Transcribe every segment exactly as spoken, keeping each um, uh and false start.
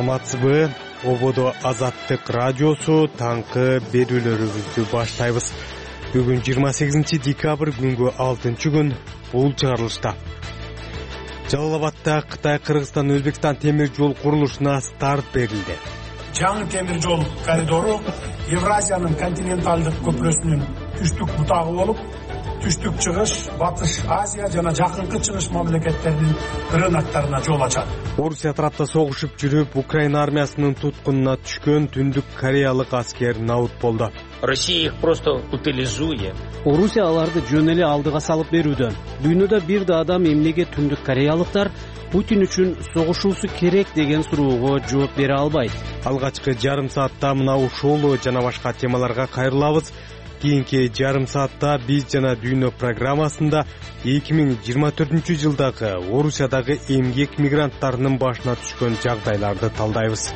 саламатсызбы? Ободо Азаттык радиосу таңкы берүүлөрүбүздү баштайбыз. Бүгүн жыйырма сегизинчи декабрь күнгө алтынчы күн. Бул чыгарылышта Жалал Абадта Кытай, Кыргызстан, Өзбекстан темир жол курулушуна старт берилди. Жаңы темир жол коридору Евразиянын континенталдык көпүрөсүнүн түштүк бутагы болуп, түштүк чыгыш, батыш Азия жана жакынкы чыгыш мамлекеттеринин рыноктарына жол ачат. Орусия тарапта согушуп жүрүп, Украина армиясынын туткунуна түшкөн Түндүк Кореялык аскер набут болду. Россия их просто утилизует. Орусия аларды жөн эле алдыга салып берүүдө. Дүйнөдө бир да адам эмнеге Түндүк Кореялыктар Путин үчүн согушуусу керек деген суроого жооп бере албайт. Алгачкы жарым саатта мына ушул жана башка темаларга кайрылабыз. Кийинки жарым саатта биз жана дүйнө программасында эки миң жыйырма төртүнчү жылдагы Орусиядагы эмгек мигранттарынын башына түшкөн жагдайларды талдайбыз.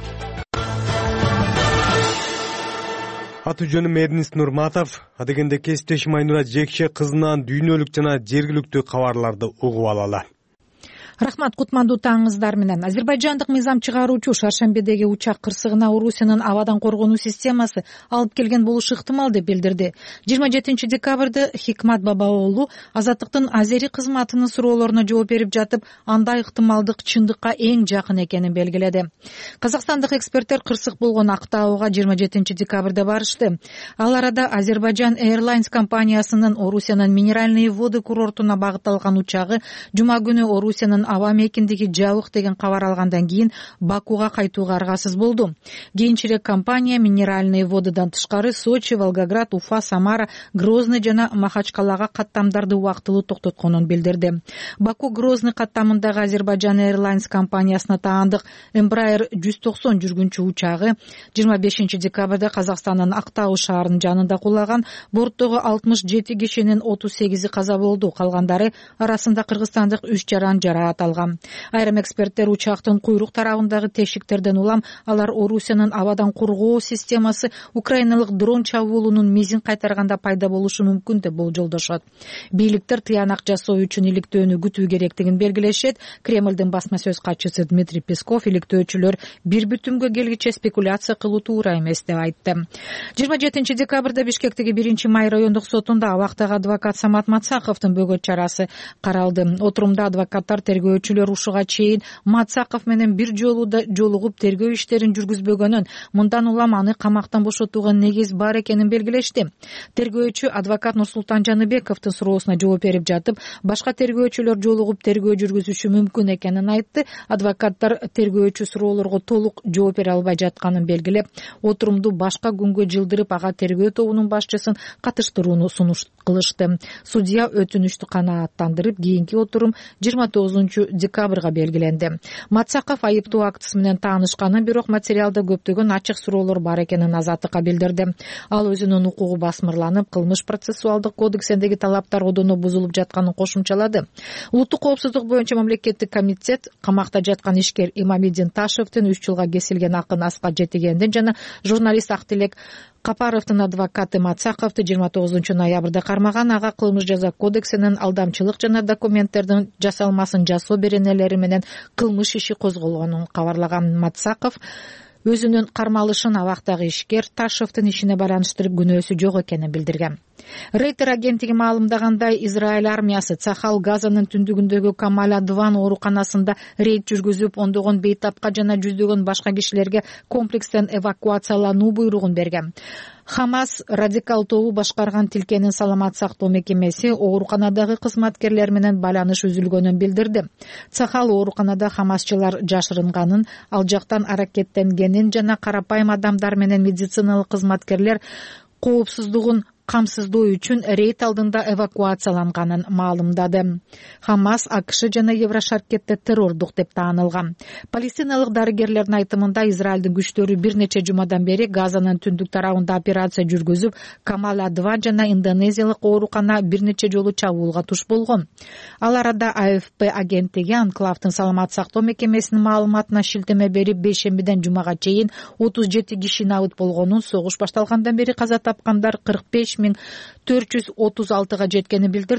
Аты жөнүм Эрнис Нурматов. Адегенде кесиптешим Айнура Жекше кызынан дүйнөлүк жана жергиликтүү кабарларды угуп алалы. Рахмат, кутмандуу таңыңыздар менен. Азербайжандык мыйзам чыгаруучу Шаршембедеги учак кырсыгына Орусиянын абадан коргонуу системасы алып келген болушу ыктымал деп билдирди. жыйырма жетинчи декабрда Хикмат Бабаоğlu Азаттыктын азери кызматынын суроолоруна жооп берип жатып, андай ыктымалдык чындыкка эң жакын экенин белгиледи. Казакстандык эксперттер кырсык болгон Актауга жыйырма жетинчи декабрда барышты. Ал арада Азербайджан Airlines компаниясынын Орусиянын минеральные воды курортуна багытталган учагы жума күнү Орусиянын аба мекендеги жабык деген кабар алгандан кийин Бакуга кайтууга аргасыз болду. Кийинчерээк компания минеральные водыдан тышкары Сочи, Волгоград, Уфа, Самара, Грозный жана Махачкалага каттамдарды убактылуу токтотконун билдирди. Баку Грозный каттамындагы Азербайджан Airlines компаниясына таандык Embraer жүз токсон жүргүнчү учагы жыйырма бешинчи декабрда Казакстандын Актау шаарынын жанында кулаган. Борттогу алтымыш жети кишинин отуз сегизи каза болду, калгандары арасында кыргызстандык үч жаран жараат алган. Айрым эксперттер учактын куйрук тарабындагы тешиктерден улам алар Орусиянын абадан коргоо системасы украиналык дрон чабуулунун мизин кайтарганда пайда болушу мүмкүн деп болжолдошот. Бийликтер тыянак жасоо үчүн иликтөөнү күтүү керектигин белгилешет. Кремлдин басма сөз катчысы Дмитрий Песков иликтөөчүлөр бир бүтүмгө келгиче спекуляция кылуу туура эмес деп айтты. жыйырма жетинчи декабрда Бишкектеги биринчи май райондук сотунда абактагы адвокат Самат Мацаковдун бөгөт чарасы каралды. Отурумда адвокаттар тергөөчүлөр ушуга чейин Мацаков менен бир жолу да жолугуп тергөө иштерин жүргүзбөгөнүн, мындан улам аны камактан бошотууга негиз бар экенин белгилешти. Тергөөчү адвокат Нурсултан Жаныбековдун суроосуна жооп берип жатып, башка тергөөчүлөр жолугуп тергөө жүргүзүшү мүмкүн экенин айтты. Адвокаттар тергөөчү суроолорго толук жооп бере албай жатканын белгилеп, отурумду башка күнгө жылдырып, ага тергөө тобунун башчысын катыштырууну сунуш кылышты. Судья өтүнүштү канааттандырып, кийинки отурум жыйырма тогузунчу декабрга белгиленди. Мацаков айыптоо актысы менен таанышканы, бирок материалда көптөгөн ачык суроолор бар экенин Азаттыкка билдирди. Ал өзүнүн укугу басмырланып, кылмыш процессуалдык кодексиндеги талаптар одоно бузулуп жатканын кошумчалады. Улуттук коопсуздук боюнча мамлекеттик комитет камакта жаткан ишкер Имамиддин Ташевдин үч жылга кесилген акын Аскат Жетигендин жана журналист Актилек Капаровдун адвокаты Мацаковду жыйырма тогузунчу ноябрда кармаган. Ага кылмыш жаза кодексинин алдамчылык жана документтердин жасалмасын жасоо беренелери менен кылмыш иши козголгонун кабарлаган Мацаков өзүнүн кармалышын абактагы ишкер Ташевдин ишине байланыштырып күнөөсү жок экенин билдирген. Рейтер агенттиги маалымдагандай, Израиль армиясы Цахал Газанын түндүгүндөгү Камаля-Дван ооруканасында рейд жүргүзүп, ондогон бейтапка жана жүздөгөн башка кишилерге комплекстен эвакуациялануу буйругун берген. Хамас радикал тобу башкарган тилкенин саламат сактоо мекемеси ооруканадагы кызматкерлер менен байланыш үзүлгөнүн билдирди. Цахал ооруканада хамасчылар жашырынганын, ал жактан аракеттенгенин жана карапайым адамдар менен медициналык кызматкерлер коопсуздугун камсыздоо үчүн рейд алдында эвакуацияланганын маалымдады. Хамас АКШ жана Еврошаркетте террордук деп таанылган. Палестиналык дарыгерлердин айтымында, Израилдин күчтөрү бир нече жумадан бери Газанын түндүк тарабында операция жүргүзүп, Камаля-два жана индонезиялык оорукана бир нече жолу чабуулга туш болгон. Ал арада АФП агенттиги Анклавдын саламат сактоо мекемесинин маалыматына шилтеме берип, бейшембиден жумага чейин отуз жети киши набыт болгонун, согуш башталгандан бери каза тапкандар кырк беш миң төрт жүз отуз алтыга жеткенин билдирди.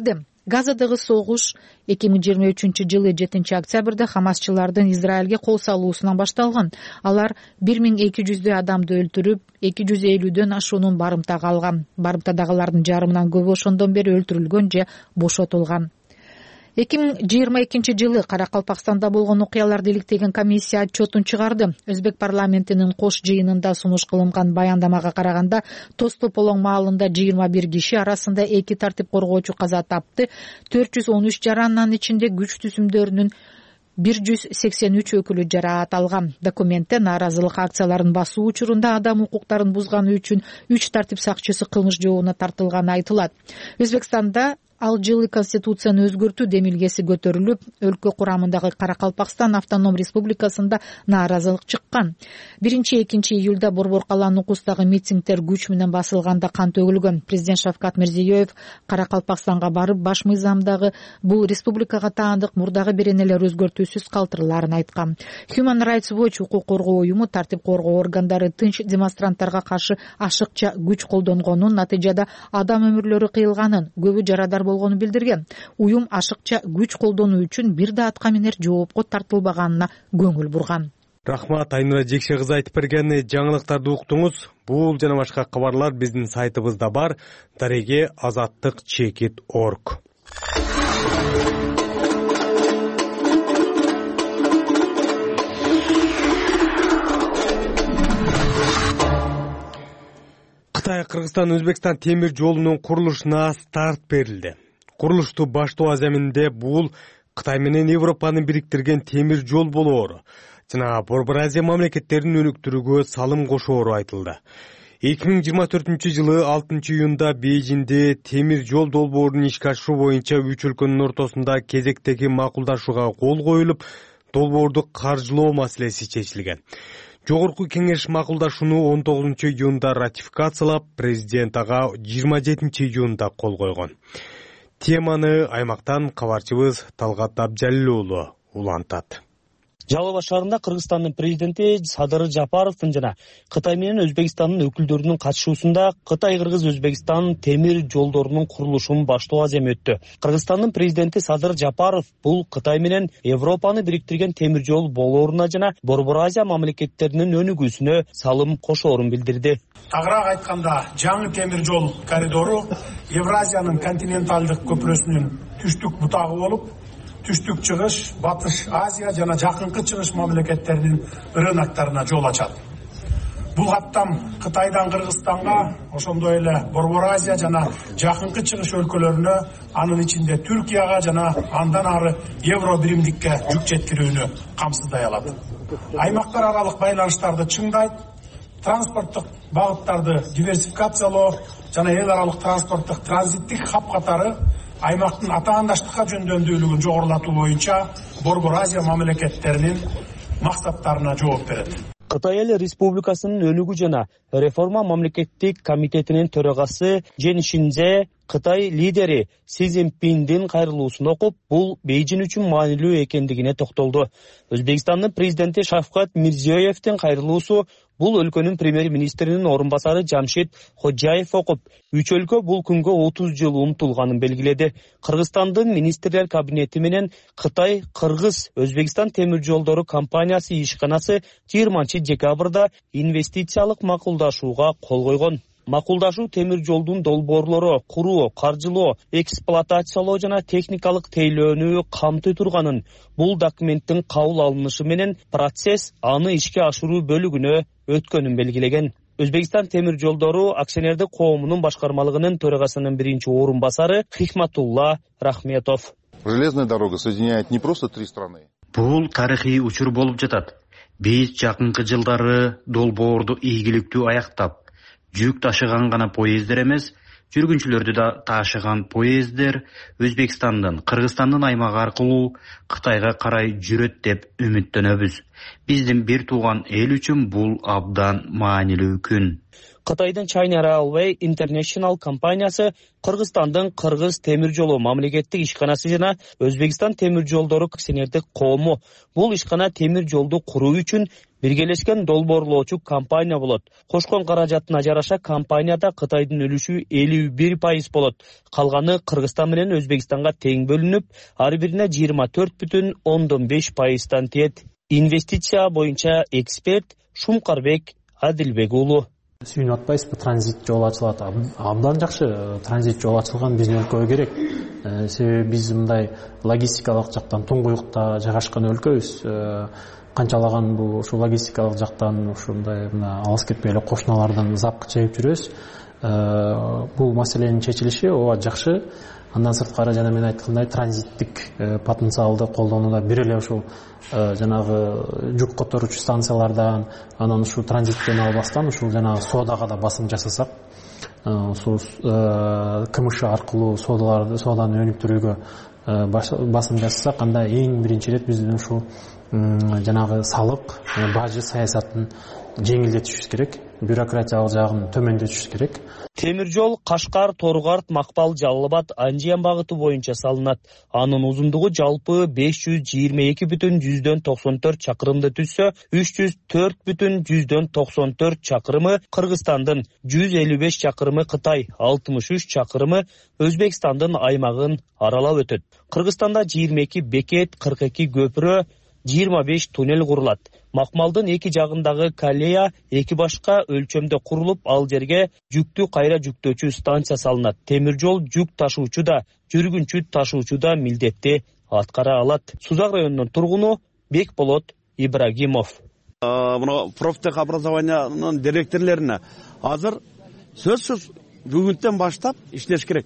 Газадагы согуш эки миң жыйырма үчүнчү жылы жетинчи октябрда хамасчылардын Израилге кол салуусунан башталган. Алар бир миң эки жүздөй адамды өлтүрүп, эки жүз элүүдөн ашуунун барымтага алган. Барымтадагылардын жарымынан көбү ошондон бери өлтүрүлгөн же бошотулган. эки миң жыйырма экинчи жылы Каракалпакстанда болгон окуяларды иликтеген комиссия отчетун чыгарды. Өзбек парламентинин кош жыйынында сунуш кылынган баяндамага караганда, Тоз Тополоң маалында жыйырма бир киши арасында эки тартип коргоочу каза тапты, төрт жүз он үч жарананын ичинде күч түзүмдөрүнүн бир жүз сексен үч өкүлү жараат алган. Документте нааразылык акцияларын басуу учурунда адам укуктарын бузганы үчүн үч тартип сакчысы кылмыш жообуна тартылганы айтылат. Өзбекстанда ал жылы конституцияны өзгөртүү демилгеси көтөрүлүп, өлкө курамындагы Каракалпакстан автоном республикасында нааразылык чыккан. биринчи экинчи июлда Борбор калаа нукустагы митингдер күч менен басылганда кан төгүлгөн. Президент Шавкат Мирзиёев Каракалпакстанга барып, баш мыйзамдагы бул республикага таандык мурдагы беренелер өзгөртүүсүз калтырылаарын айткан. Human Rights Watch укук коргоо уюму тартип коргоо органдары тынч демонстранттарга каршы ашыкча күч колдонгонун, натыйжада адам өмүрлөрү кыйылганын, көбү жарадар болгону билдирген. Уюм ашыкча күч колдонуу үчүн бир да атка минер жоопко тартылбаганына көңүл бурган. Рахмат, Айнура Жекше кызы айтып берген жаңылыктарды уктуңуз. Бул жана башка кабарлар биздин сайтыбызда бар. Дареге азаттык чекит точка орг. Кытай Кыргызстан Өзбекстан темир жолунун курулушуна старт берилди. Курулушту баштоо аземинде бул Кытай менен Европаны бириктирген темир жол болоору жана Борбор Азия мамлекеттерин өнүктүрүүгө салым кошоору айтылды. эки миң жыйырма төртүнчү жылы алтынчы июнда Бейжинде темир жол долбоорун ишке ашыруу боюнча үч өлкөнүн ортосунда кезектеги макулдашууга кол коюлуп, долбоорду каржылоо маселеси чечилген. Жогорку кеңеш макулдашууну он тогузунчу июнда ратификациялап, президент ага жыйырма жетинчи июнда кол койгон. Теманы аймактан кабарчыбыз Талгат Абжалил уулу улантат. Жалал Абад шаарында Кыргызстандын президенти Садыр Жапаровдун жана Кытай менен Өзбекстандын өкүлдөрүнүн катышуусунда Кытай-Кыргыз-Өзбекстан темир жолдорунун курулушун баштоо аземи өттү. Кыргызстандын президенти Садыр Жапаров бул Кытай менен Европаны бириктирген темир жол болооруна жана Борбор Азия мамлекеттеринин өнүгүүсүнө салым кошоорун билдирди. Тагыраак айтканда, жаңы темир жол коридору Евразиянын континенталдык көпүрөсүнүн түштүк бутагы болуп, түштүк чыгыш, батыш Азия жана жакынкы чыгыш мамлекеттеринин рыноктарына жол ачат. Бул каттам Кытайдан Кыргызстанга, ошондой эле Борбор Азия жана жакынкы чыгыш өлкөлөрүнө, анын ичинде Түркияга жана андан ары евро биримдикке жүк жеткирүүнү камсыздай алат. Аймактар аралык байланыштарды чыңдайт, транспорттук багыттарды диверсификациялоо жана эл аралык транспорттук транзиттик хаб катары аймактын атаандаштыкка жөндөмдүүлүгүн жогорулатуу боюнча Борбор Азия мамлекеттеринин максаттарына жооп берет. Кытай Эл Республикасынын өнүгүү жана реформа мамлекеттик комитетинин төрагасы Жен Шинзе Кытай лидери Си Цзиньпиндин кайрылуусун окуп, бул Бейжин үчүн маанилүү экендигине токтолду. Өзбекстандын президенти Шавкат Мирзиёевдин кайрылуусу бул өлкөнүн премьер-министринин орун басары Жамшид Ходжаев окуп, үч өлкө бул күнгө отуз жыл умтулганын белгиледи. Кыргызстандын министрлер кабинети менен Кытай Кыргыз Өзбекстан темир жолдору компаниясы ишканасы жыйырманчы декабрда инвестициялык макулдашууга кол койгон. Макулдашуу темир жолдун долбоорлору куруу, каржылоо, эксплуатациялоо жана техникалык тейлөөнү камтый турганын, бул документтин кабыл алынышы менен процесс аны ишке ашыруу бөлүгүнө өткөнүн белгилеген. Өзбекстан темир жолдору акционердик коомунун башкармалыгынын төрагасынын биринчи орун басары Хикматулла Рахметов. Железная дорога соединяет не просто три страны. Бул тарыхый учур болуп жатат. Биз жакынкы жылдары долбоорду ийгиликтүү аяктап, жүк ташыган гана поездер эмес, жүргүнчүлөрдү да ташыган поездер Өзбекстандын, Кыргызстандын аймагы аркылуу Кытайга карай жүрөт деп үмүттөнөбүз. Биздин бир тууган эл үчүн бул абдан маанилүү күн. Кытайдын China Railway International компаниясы Кыргызстандын Кыргыз темир жолу мамлекеттик ишканасы жана Өзбекстан темир жолдору акционердик коому бул ишкана темир жолду куруу үчүн биргелешкен долбоорлоочу компания болот. Кошкон каражатына жараша компанияда Кытайдын үлүшү элүү бир пайыз болот. Калганы Кыргызстан менен Өзбекстанга тең бөлүнүп, ар бирине жыйырма төрт бүтүн ондон беш пайыздан тиет. Инвестиция боюнча эксперт Шумкарбек Адилбек уулу. Сүйүнүп атпайсызбы, транзит жол ачылат. Абдан жакшы транзит жол ачылган биздин өлкөгө керек. Себеби биз мындай логистикалык жактан туңгуюкта жайгашкан өлкөбүз. Канчалаган бул ушу логистикалык жактан ушундай мына алыс кетпей эле кошуналардан запкы чегип жүрөбүз. Бул маселенин чечилиши ооба жакшы. Андан сырткары жана мен айткандай транзиттик потенциалды колдонууда бир эле ушул жанагы жүк которуучу станциялардан, анан ушул транзиттен албастан ушул жанагы соодага да басым жасасак, ушул КМШ аркылуу соодаларды, сооданы өнүктүрүүгө басым жасасак, анда эң биринчи ирет биздин ушул жанагы салык, бажы саясатын жеңилдетишибиз керек, бюрократиялык жагын төмөндөтүшүбүз керек. Темир жол Кашкар, Торгарт, Макпал, Жалал-Абад, Анжиян багыты боюнча салынат. Анын узундугу жалпы беш жүз жыйырма эки бүтүн жүздөн токсон төрт чакырымды түзсө, үч жүз төрт бүтүн жүздөн токсон төрт чакырымы Кыргызстандын, жүз элүү беш чакырымы Кытай, алтымыш үч чакырымы Өзбекстандын аймагын аралап өтөт. Кыргызстанда жыйырма эки бекет, кырк эки көпүрө, жыйырма беш туннель курулат. Макмалдын эки жагындагы колея эки башка өлчөмдө курулуп, ал жерге жүктү кайра жүктөөчү станция салынат. Темир жол жүк ташуучу да, жүргүнчү ташуучу да милдетти аткара алат. Сузак районунун тургуну Бекболот Ибрагимов. Мына профтех образованиянын директорлоруна азыр сөзсүз бүгүнтөн баштап иштеш керек.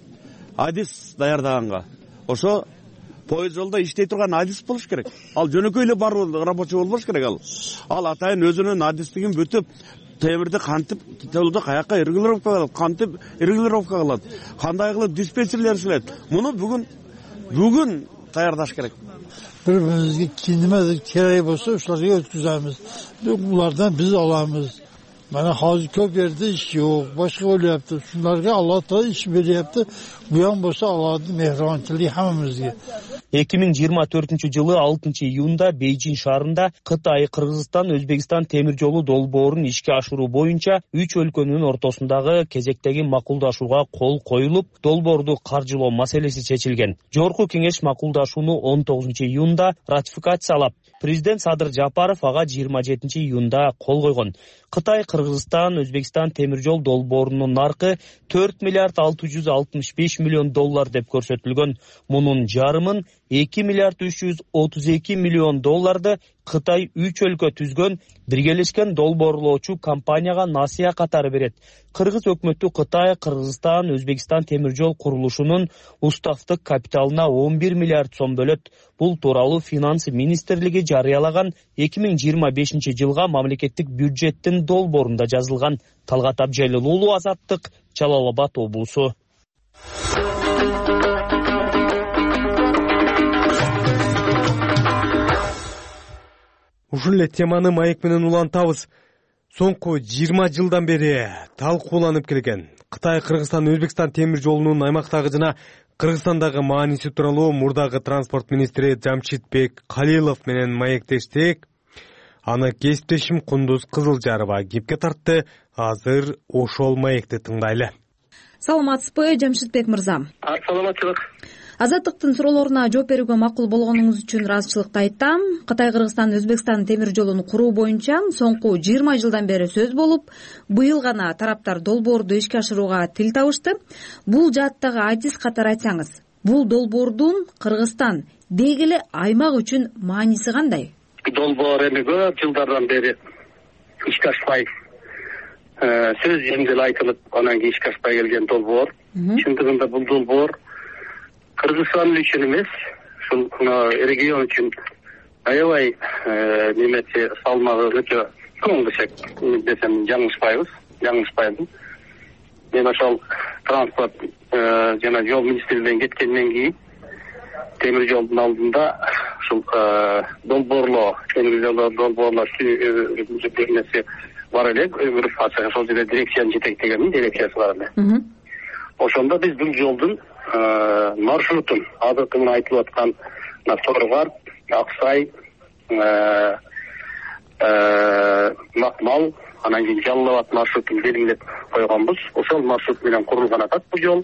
Адис даярдаганга. Ошо поезд жолдо иштей турган адис болуш керек. Ал жөнөкөй эле баруу рабочий болбош керек ал. Ал атайын өзүнүн адистигин бүтүп, темирди кантип жолдо каяка регулировка кылат, кантип регулировка кылат, кандай кылып диспетчерлер иштейт. Муну бүгүн бүгүн даярдаш керек. Bir-birimizge kendime kerek olsa uşlarga ötküzemiz. Bunlardan biz alamız. Bana hazır köp yerde iş yok. Başka öyle yaptı. Şunlarga Allah da iş böyle yaptı. Bu yan bolsa Allah'ın mehribançılığı hamamızga. эки миң жыйырма төртүнчү жылы алтынчы июнда Бейжин шаарында Кытай, Кыргызстан, Өзбекстан темир жолу долбоорун ишке ашыруу боюнча үч өлкөнүн ортосундагы кезектеги макулдашууга кол коюлуп, долбоорду каржылоо маселеси чечилген. Жогорку кеңеш макулдашууну он тогузунчу июнда ратификациялап, президент Садыр Жапаров ага жыйырма жетинчи июнда кол койгон. Кытай, Кыргызстан, Өзбекстан темир жол долбоорунун наркы төрт миллиард алты жүз алтымыш беш миллион доллар деп көрсөтүлгөн. Мунун жарымын эки миллиард үч жүз отуз эки миллион долларды Кытай үч өлкө түзгөн биргелешкен долбоорлоочу компанияга насыя катары берет. Кыргыз өкмөтү Кытай, Кыргызстан, Өзбекстан темир жол курулушунун уставдык капиталына он бир миллиард сом бөлөт. Бул тууралуу Финанс министрлиги жарыялаган эки миң жыйырма бешинчи жылга мамлекеттик бюджеттин долбоорунда жазылган. Талгат Абжайлыл уулу, Азаттык, Жалал-Абад облусу. Ушул эле теманы маек менен улантабыз. Соңку жыйырма жылдан бери талкууланып келген Кытай, Кыргызстан, Өзбекстан темир жолунун аймактагы жана Кыргызстандагы мааниси тууралуу мурдагы транспорт министри Жамшитбек Калилов менен маектештик. Аны кесиптешим Кундуз Кызылжарова кепке тартты. Азыр ошол маекти тыңдайлы. Саламатсызбы, Жамшитбек мырза? Саламатчылык. Азаттыктын суроолоруна жооп берүүгө макул болгонуңуз үчүн ыраазычылыкты айтам. Кытай, Кыргызстан, Өзбекстан темир жолун куруу боюнча соңку жыйырма жылдан бери сөз болуп, быйыл гана тараптар долбоорду ишке ашырууга тил табышты. Бул жааттагы адис катары айтсаңыз, бул долбоордун Кыргызстан деги эле аймак үчүн мааниси кандай? Долбоор эми көп жылдардан бери ишке ашпай, сөз жеңил айтылып, анан кийин ишке ашпай келген долбоор. Чындыгында бул долбоор Кыргызстан үчүн эмес, ушул регион үчүн аябай немеси салмагы өтө чоң десек десем жаңылышпайбыз, жаңылышпайбыз. Мен ошол транспорт жана жол министрлигинен кеткенден кийин темир жолдун алдында ушул долбоорлоо, темир жолдо долбоорлоо нерсе бар эле группация, ошол жерде дирекциянын жетектегенин дирекциясы бар эле. Ошондо биз бул жолдун маршрутун азыркы мына айтылып аткан Торгар, Аксай, Макмал, анан кийин Жалал Абад маршрутун белгилеп койгонбуз. Ошол маршрут менен курулган атат бул жол.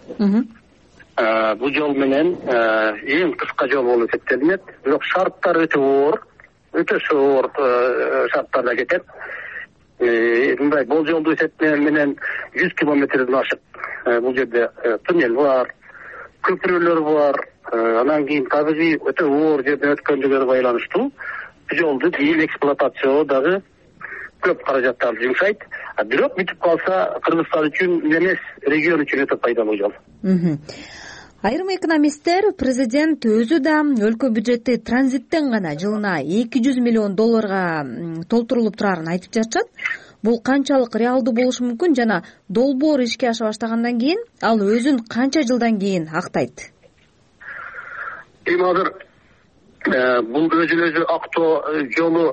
Бул жол менен эң кыска жол болуп эсептелинет. Бирок шарттары өтө оор, өтө оор шарттарда кетет. Мындай болжолдуу эсептеген менен жүз километрден ашык бул жерде туннель бар, көпүрөлөр бар. Анан кийин табигый өтө оор жерден өткөндүгүнө байланыштуу бул жолду кийин эксплуатациялоо дагы көп каражаттарды жумшайт. Бирок бүтүп калса Кыргызстан үчүн эмес, регион үчүн өтө пайдалуу жол. Айрым экономисттер президент өзү да өлкө бюджети транзиттен гана жылына эки жүз миллион долларга толтурулуп турарын айтып жатышат. Бул канчалык реалдуу болушу мүмкүн жана долбоор ишке аша баштагандан кийин ал өзүн канча жылдан кийин актайт? Эми азыр бул өзүн өзү актоо жолу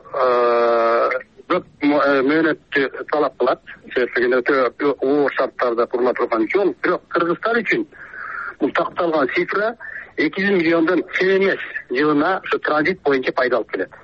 көп мөөнөттү талап кылат. Себеби өтө оор шарттарда курулуп турган жол. Бирок Кыргызстан үчүн бул такталган цифра эки жүз миллиондон кем эмес, жылына ушу транзит боюнча пайда алып келет.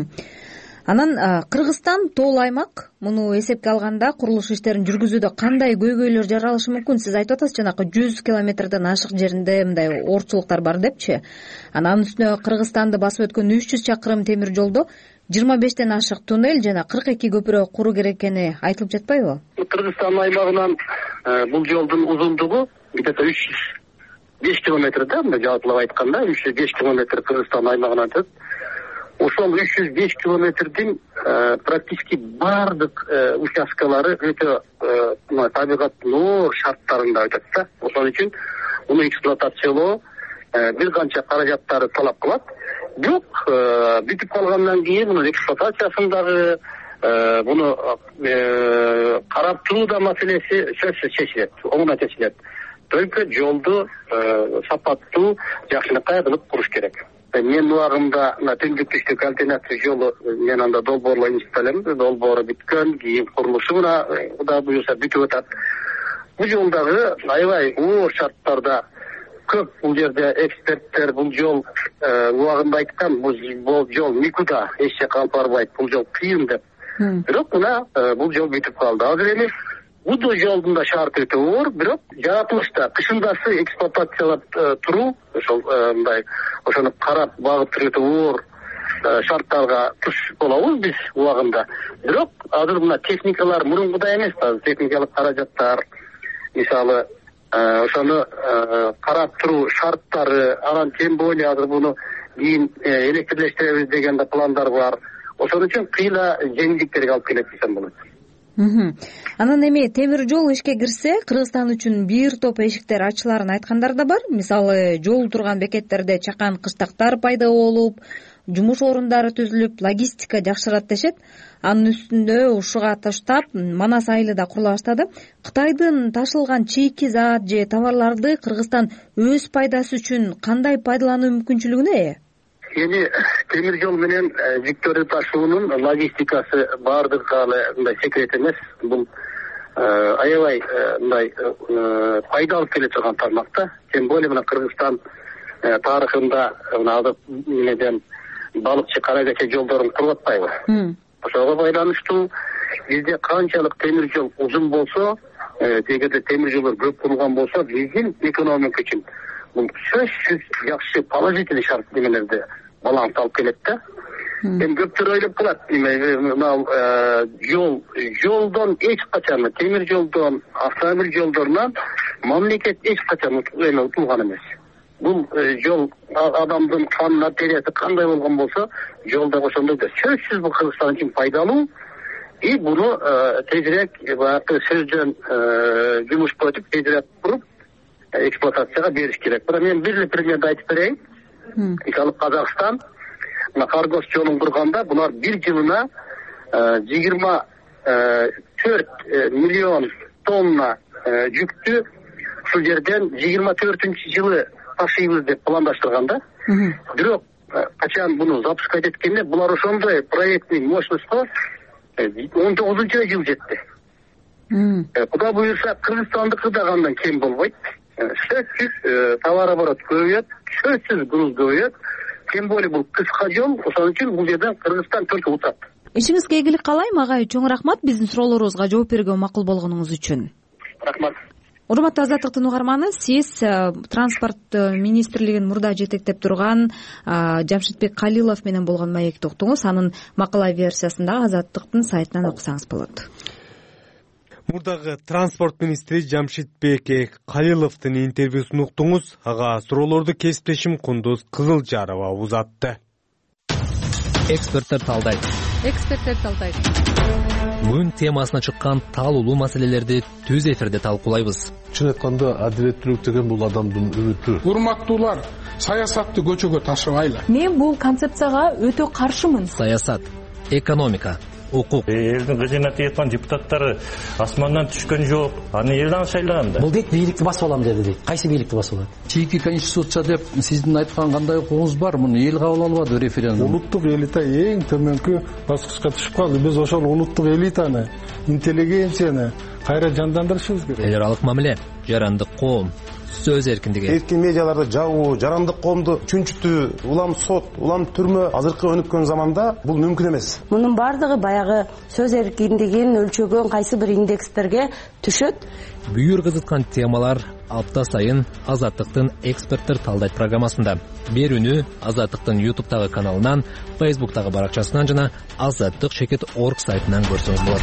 Анан Кыргызстан тоол аймак, муну эсепке алганда курулуш иштерин жүргүзүүдө кандай көйгөйлөр жаралышы мүмкүн? Сиз айтып атасыз, жанакы жүз километрден ашык жеринде мындай оорчулуктар бар депчи. Анан үстүнө Кыргызстанды басып өткөн үч жүз чакырым темир жолдо жыйырма бештен ашык туннель жана кырк эки көпүрө куруу керек экени айтылып жатпайбы? Кыргызстан аймагынан бул жолдун узундугу где-то үч жүз беш километр да, мындай жалпылап айтканда үч жүз беш километр Кыргызстан аймагынан өтөт. Ошол үч жүз беш километрдин практически бардык участкалары өтө табигаттын оор шарттарында өтөт да. Ошол үчүн муну эксплуатациялоо бир канча каражаттарды талап кылат. Бирок бүтүп калгандан кийин муну эксплуатациясын дагы муну карап туруу да маселеси сөзсүз чечилет, оңуна чечилет. Только жолду сапаттуу, жакшынакай кылып куруш керек. Мен убагында түндүк түштүк альтернатив жолу мен анда долбоорлоо инсталем, долбоору бүткөн, кийин курулушу мына Кудай буюрса бүтүп атат. Бул жолдагы аябай оор шарттарда көп бул жерде эксперттер бул жол убагында айткан, бул жол никуда эч жака алып барбайт, бул жол кыйын деп. Бирок мына бул жол бүтүп калды. Азыр эми бул жолдун да шарты өтө оор, бирок жаратылышта кышындасы эксплуатациялап туруу, ошол мындай ошону карап багып туруу өтө оор шарттарга туш болобуз биз убагында. Бирок азыр мына техникалар мурункудай эмес, техникалык каражаттар, мисалы ошону карап туруу шарттары, анан тем более азыр буну кийин электрлештиребиз деген да пландар бар. Ошон үчүн кыйла жеңилдиктерге алып келет десем болот. Анан эми темир жол ишке кирсе, Кыргызстан үчүн бир топ эшиктер ачыларын айткандар да бар. Мисалы, жол турган бекеттерде чакан кыштактар пайда болуп, жумуш орундары түзүлүп, логистика жакшырат дешет. Анын үстүндө ушуга таштап Манас айылы да курула баштады. Кытайдын ташылган чийки зат же товарларды Кыргызстан өз пайдасы үчүн кандай пайдалануу мүмкүнчүлүгүнө ээ? Эми темир жол менен жүктөрдү ташуунун логистикасы баардыгы мындай секрет эмес. Бул аябай мындай пайда алып келе турган тармакта. Тем более мына Кыргызстан тарыхында мына азыр менен балыкчы каракече жолдорун куруп атпайбы? Ошого байланыштуу бизде канчалык темир жол узун болсо, эгерде темир жолдор көп курулган болсо, биздин экономика үчүн бул сөзсүз жакшы положительный шарт немелерди баланс алып келет да. Эми көптөр ойлоп калат, мына жол жолдон эч качан, темир жолдон, автомобиль жолдорунан мамлекет эч качан утулган эмес. Бул жол адамдын кан артериясы кандай болгон болсо, жолдо ошондой да. Сөзсүз бул Кыргызстан үчүн пайдалуу. И буну тезирээк баягы сөздөн жумушка өтүп, тезирээк куруп эксплуатацияга бериш керек. Бирок мен бир эле примерди айтып берейин. Мисалы Казакстан мына Каргоз жолун курганда булар бир жылына жыйырма төрт миллион тонна жүктү ушул жерден жыйырма төртүнчү жылы ташыйбыз деп пландаштырган да. Бирок качан буну запускать эткенде булар ошондой проектный мощностько он тогузунчу жыл жетти. Кудай буюрса кыргызстандыкы да андан кем болбойт. Сөзсүз товар оборот көбөйөт, сөзсүз груз көбөйөт. Тем более бул кыска жол, ошон үчүн бул жерден Кыргызстан только утат. Ишиңизге ийгилик каалайм агай. Чоң рахмат биздин суроолорубузга жооп берүүгө макул болгонуңуз үчүн. Рахмат. Урматтуу Азаттыктын угарманы, сиз транспорт министрлигин мурда жетектеп турган Жамшитбек Калилов менен болгон маекти уктуңуз. Анын макала версиясында Азаттыктын сайтынан окусаңыз болот. Мурдагы транспорт министри Жамшитбек Калиловдун интервьюсун уктуңуз. Ага суроолорду кесиптешим Кундуз Кызылжарова узатты. Эксперттер талдайт. Эксперттер талдайт. Бүгүн темасына чыккан таалуулуу маселелерди түз эфирде талкуулайбыз. Чын айтканда адилеттүүлүк деген бул адамдын үмүтү. Урматтуулар, саясатты көчөгө ташыбайлы. Мен бул концепцияга өтө каршымын. Саясат, экономика, укук. Элдин кызына тияткан депутаттары асмандан түшкөн жок. Аны элден шайлаган да. Бул дейт бийликти басып алам деди дейт. Кайсы бийликти басып алат? Чийки конституция деп сиздин айткан кандай укугуңуз бар? Муну эл кабыл албады референдум. Улуттук элита эң төмөнкү баскычка түшүп калды. Биз ошол улуттук элитаны, интеллигенцияны кайра жандандырышыбыз керек. Эл аралык мамиле, жарандык коом, сөз эркиндиги. Эркин медиаларды жабуу, жарандык коомду чүнчүтүү, улам сот, улам түрмө азыркы өнүккөн заманда бул мүмкүн эмес. Мунун бардыгы баягы сөз эркиндигин өлчөгөн кайсы бир индекстерге түшөт. Бүйүр кызыткан темалар апта сайын Азаттыктын эксперттер талдайт программасында. Берүүнү Азаттыктын ютубтагы каналынан, фейсбуктагы баракчасынан жана азаттык чекит точка орг сайтынан көрсөңүз болот.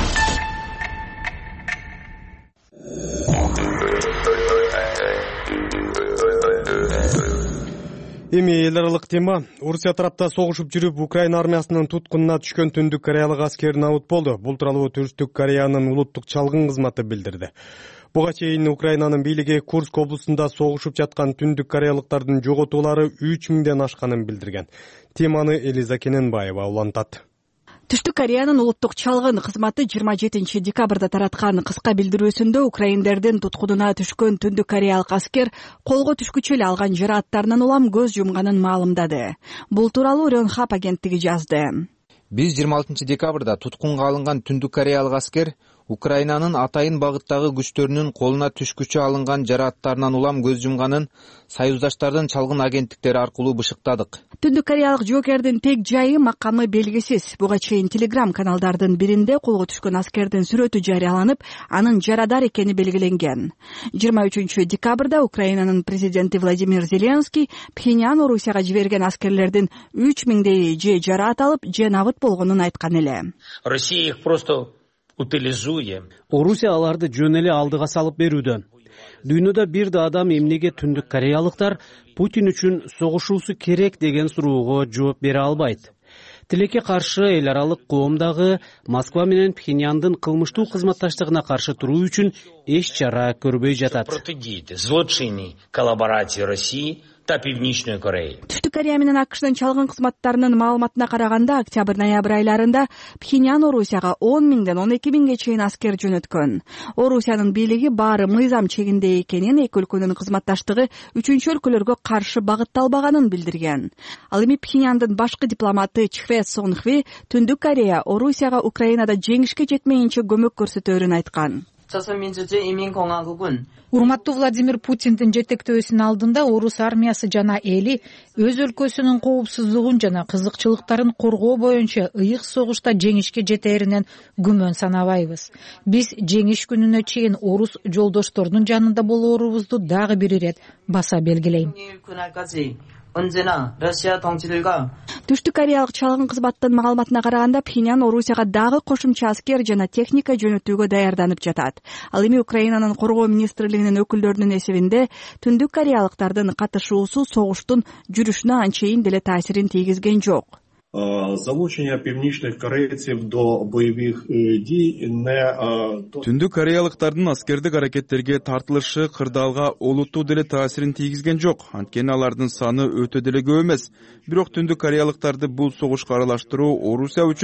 Эми эл аралык тема. Орусия тарапта согушуп жүрүп Украина армиясынын туткунуна түшкөн Түндүк Кореялык аскер набыт болду. Бул тууралуу Түштүк Кореянын улуттук чалгын кызматы билдирди. Буга чейин Украинанын бийлиги Курск облусунда согушуп жаткан Түндүк Кореялыктардын жоготуулары үч миңден ашканын билдирген. Теманы Элиза Кененбаева улантат. Түштүк Кореянын улуттук чалгын кызматы жыйырма жетинчи декабрда тараткан кыска билдирүүсүндө Украиндердин туткунуна түшкөн Түндүк Кореялык аскер колго түшкүчө эле алган жарааттарынан улам көз жумганын маалымдады. Бул тууралуу Рёнхап агенттиги жазды. Биз жыйырма алтынчы декабрда туткунга алынган Түндүк Кореялык аскер Украинанын атайын багыттагы күчтөрүнүн колуна түшкүчө алынган жарааттарынан улам көз жумганын союздаштардын чалгын агенттиктери аркылуу бышыктадык. Түндүк Кореялык жоокердин тек жайы, макамы белгисиз. Буга чейин Telegram каналдардын биринде колго түшкөн аскердин сүрөтү жарыяланып, анын жарадар экени белгиленген. жыйырма үчүнчү декабрда Украинанын президенти Владимир Зеленский Пхеньян Орусияга жиберген аскерлердин үч миңдейи же жараат алып, же набыт болгонун айткан эле. Россия их просто утилизует. Орусия аларды жөн эле алдыга салып берүүдө. Дүйнөдө бир да адам эмнеге Түндүк Кореялыктар Путин үчүн согушуусу керек деген суроого жооп бере албайт. Тилекке каршы эл аралык коомдагы Москва менен Пхеньяндын кылмыштуу кызматташтыгына каршы туруу үчүн эч чара көрбөй жатат. Злочинной коллаборации России та Північної Кореї. Түштүк Корея менен АКШдын чалгын кызматтарынын маалыматына караганда, октябрь-ноябрь айларында Пхеньян Орусияга он миңден он эки миңге чейин аскер жөнөткөн. Орусиянын бийлиги баары мыйзам чегинде экенин, эки өлкөнүн кызматташтыгы үчүнчү өлкөлөргө каршы багытталбаганын билдирген. Ал эми Пхеньяндын башкы дипломаты Чхве Сонхви Түндүк Корея Орусияга Украинада жеңишке жетмейинче көмөк көрсөтөөрүн айткан. Урматтуу Владимир Путиндин жетектөөсүнүн алдында орус армиясы жана эли өз өлкөсүнүн коопсуздугун жана кызыкчылыктарын коргоо боюнча ыйык согушта жеңишке жетээринен күмөн санабайбыз. Биз жеңиш күнүнө чейин орус жолдоштордун жанында болоорубузду дагы бир ирет баса белгилейм. Түштүк Кореялык чалгын кызматтын маалыматына караганда, Пхеньян Орусияга дагы кошумча аскер жана техника жөнөтүүгө даярданып жатат. Ал эми Украинанын коргоо министрлигинин өкүлдөрүнүн эсебинде Түндүк Кореялыктардын катышуусу согуштун жүрүшүнө анчейин деле таасирин тийгизген жок. Залучення північних корейців до бойових дій не Түндүк кореялыктардын аскердик аракеттерге тартылышы кырдаалга олуттуу деле таасирин тийгизген жок. Анткени алардын саны өтө деле көп эмес. Бирок Түндүк кореялыктарды бул согушка аралаштыруу Орусия үчүн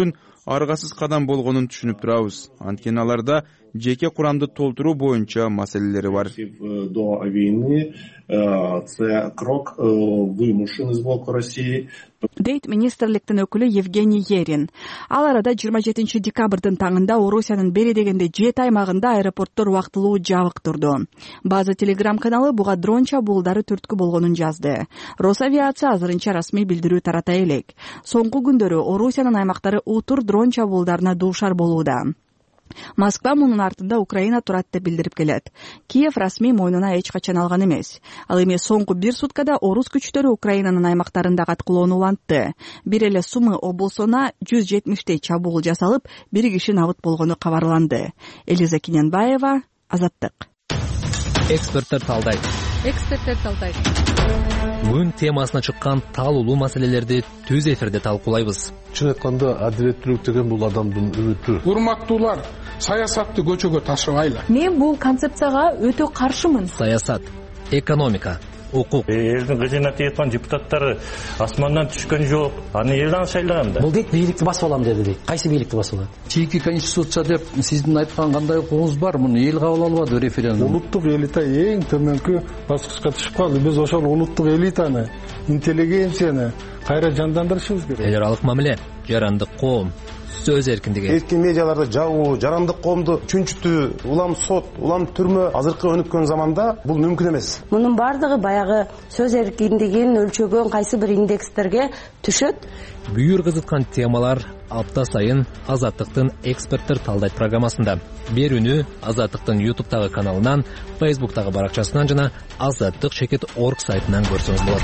аргасыз кадам болгонун түшүнүп турабыз. Анткени аларда жеке курамды толтуруу боюнча маселелери бар. До війни це крок вимушений з боку Росії. Дейт министрликтин өкүлү Евгений Ерин. Ал арада жыйырма жетинчи декабрдын таңында Орусиянын бери дегенде жети аймагында аэропорттор убактылуу жабык турду. База телеграм каналы буга дрон чабуулдары түрткү болгонун жазды. Росавиация азырынча расмий билдирүү тарата элек. Соңку күндөрү Орусиянын аймактары утур дрон чабуулдарына дуушар болууда. Москва мунун артында Украина турат деп билдирип келет. Киев расмий мойнуна эч качан алган эмес. Ал эми соңку бир суткада орус күчтөрү Украинанын аймактарында каткылоону улантты. Бир эле Сумы облусуна жүз жетимиштей чабуул жасалып, бир киши набыт болгону кабарланды. Элиза Киненбаева, Азаттык. Эксперттер талдайт. Эксперттер талдайт. Бүгүн темасына чыккан талуулуу маселелерди түз эфирде талкуулайбыз. Чын айтканда адилеттүүлүк деген бул адамдын үмүтү. Урматтуулар, саясатты көчөгө ташыбайлы. Мен бул концепцияга өтө каршымын. Саясат, экономика, укук. Элдин кызына тиеткан депутаттары асмандан түшкөн жок. Аны элден шайлаган да. Бул дейт бийликти басып алам деди дейт. Кайсы бийликти басып алат? Чийки конституция деп сиздин айткан кандай укугуңуз бар? Муну эл кабыл албады референдум. Улуттук элита эң төмөнкү баскычка түшүп калды. Биз ошол улуттук элитаны, интеллигенцияны кайра жандандырышыбыз керек. Эл аралык мамиле, жарандык коом, сөз эркиндиги. Эркин медиаларды жабуу, жарандык коомду чүнчүтүү, улам сот, улам түрмө азыркы өнүккөн заманда бул мүмкүн эмес. Мунун бардыгы баягы сөз эркиндигин өлчөгөн кайсы бир индекстерге түшөт. Бүйүр кызыткан темалар апта сайын Азаттыктын эксперттер талдайт программасында. Берүүнү Азаттыктын ютубтагы каналынан, фейсбуктагы баракчасынан жана азаттык чекит орг сайтынан көрсөңүз болот.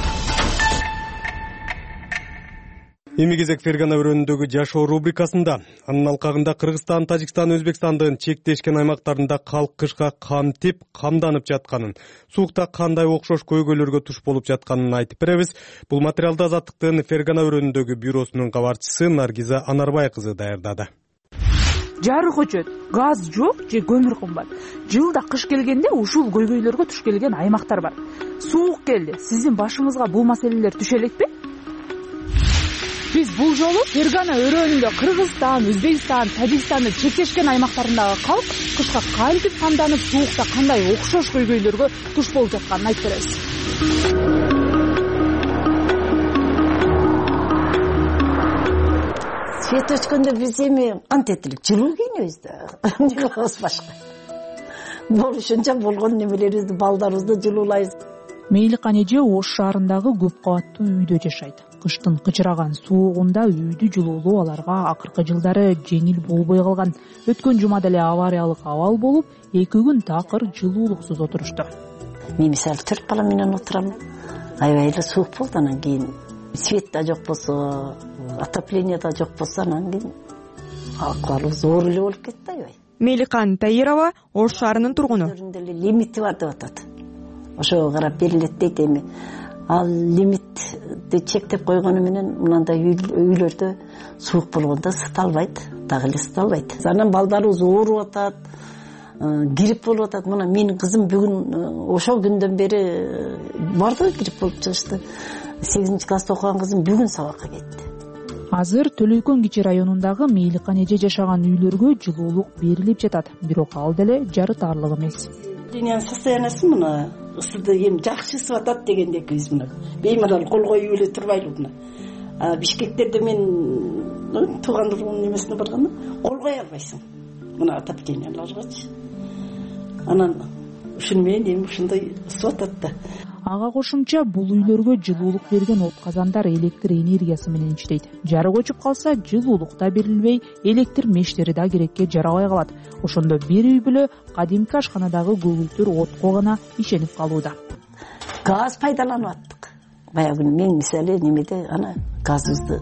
Эми кезек Фергана өрөөнүндөгү жашоо рубрикасында. Анын алкагында Кыргызстан, Тажикстан, Өзбекстандын чектешкен аймактарында калк кышка камтип, камданып жатканын, суукта кандай окшош көйгөйлөргө туш болуп жатканын айтып беребиз. Бул материалды Азаттыктын Фергана өрөөнүндөгү бюросунун кабарчысы Наргиза Анарбай кызы даярдады. Жарык өчөт, газ жок же көмүр кымбат. Жылда кыш келгенде ушул көйгөйлөргө туш келген аймактар бар. Суук келди. Сиздин башыңызга бул маселелер түшө элекпи? Биз бул жолу Фергана өрөөнүндө Кыргызстан, Өзбекстан, Тажикстандын чектешкен аймактарындагы калк кышка кантип камданып, суукта кандай окшош көйгөйлөргө туш болуп жатканын айтып беребиз. Свет өчкөндө биз эми антетилик жылуу кийинебиз да. Жылабыз башка. Болушунча болгон немелерибизди, балдарыбызды жылуулайбыз. Мейликан эже Ош шаарындагы көп кабаттуу үйдө жашайт. Кыштын кычыраган суугунда үйдү жылуулоо аларга акыркы жылдары жеңил болбой калган. Өткөн жумада эле авариялык абал болуп, эки күн такыр жылуулуксуз отурушту. Мен мисалы төрт бала менен отурам. Аябай эле суук болду, анан кийин свет да жок болсо, отопление да жок болсо, анан кийин акыбалыбыз оор эле болуп кетти аябай. Мейликан Таирова Ош шаарынын тургуну. Лимити бар деп атат. Ошого карап берилет дейт эми. Ал лимитти чектеп койгону менен мынандай үйлөрдө суук болгондо сыта албайт, дагы эле сыта албайт. Анан балдарыбыз ооруп атат, грипп болуп атат. Мына менин кызым бүгүн ошол күндөн бери бардыгы грипп болуп чыгышты. сегизинчи класста окуган кызым бүгүн сабакка кетти. Азыр Төлөйкөн кичи районундагы Мейликан эже жашаган үйлөргө жылуулук берилип жатат, бирок ал деле жарытарлык эмес. Дүйнөнүн состояниясы мына ысыды эми жакшы ысып атат дегенде биз мына беймарал кол коюп эле турбайлы мына. А Бишкектерде мен туугандардын немесине барганда кол кое албайсың. Мына отопленияларгачы. Анан ушуну менен эми ушундай ысып атат да. Ага кошумча бул үйлөргө жылуулук берген от казандар электр энергиясы менен иштейт. Жарык өчүп калса жылуулук да берилбей, электр мештери да керекке жарабай калат. Ошондо бир үй бүлө кадимки ашканадагы көгүлтүр отко гана ишенип калууда. Газ пайдаланып аттык. Баягы күнү мен мисалы немеде ана газыбызды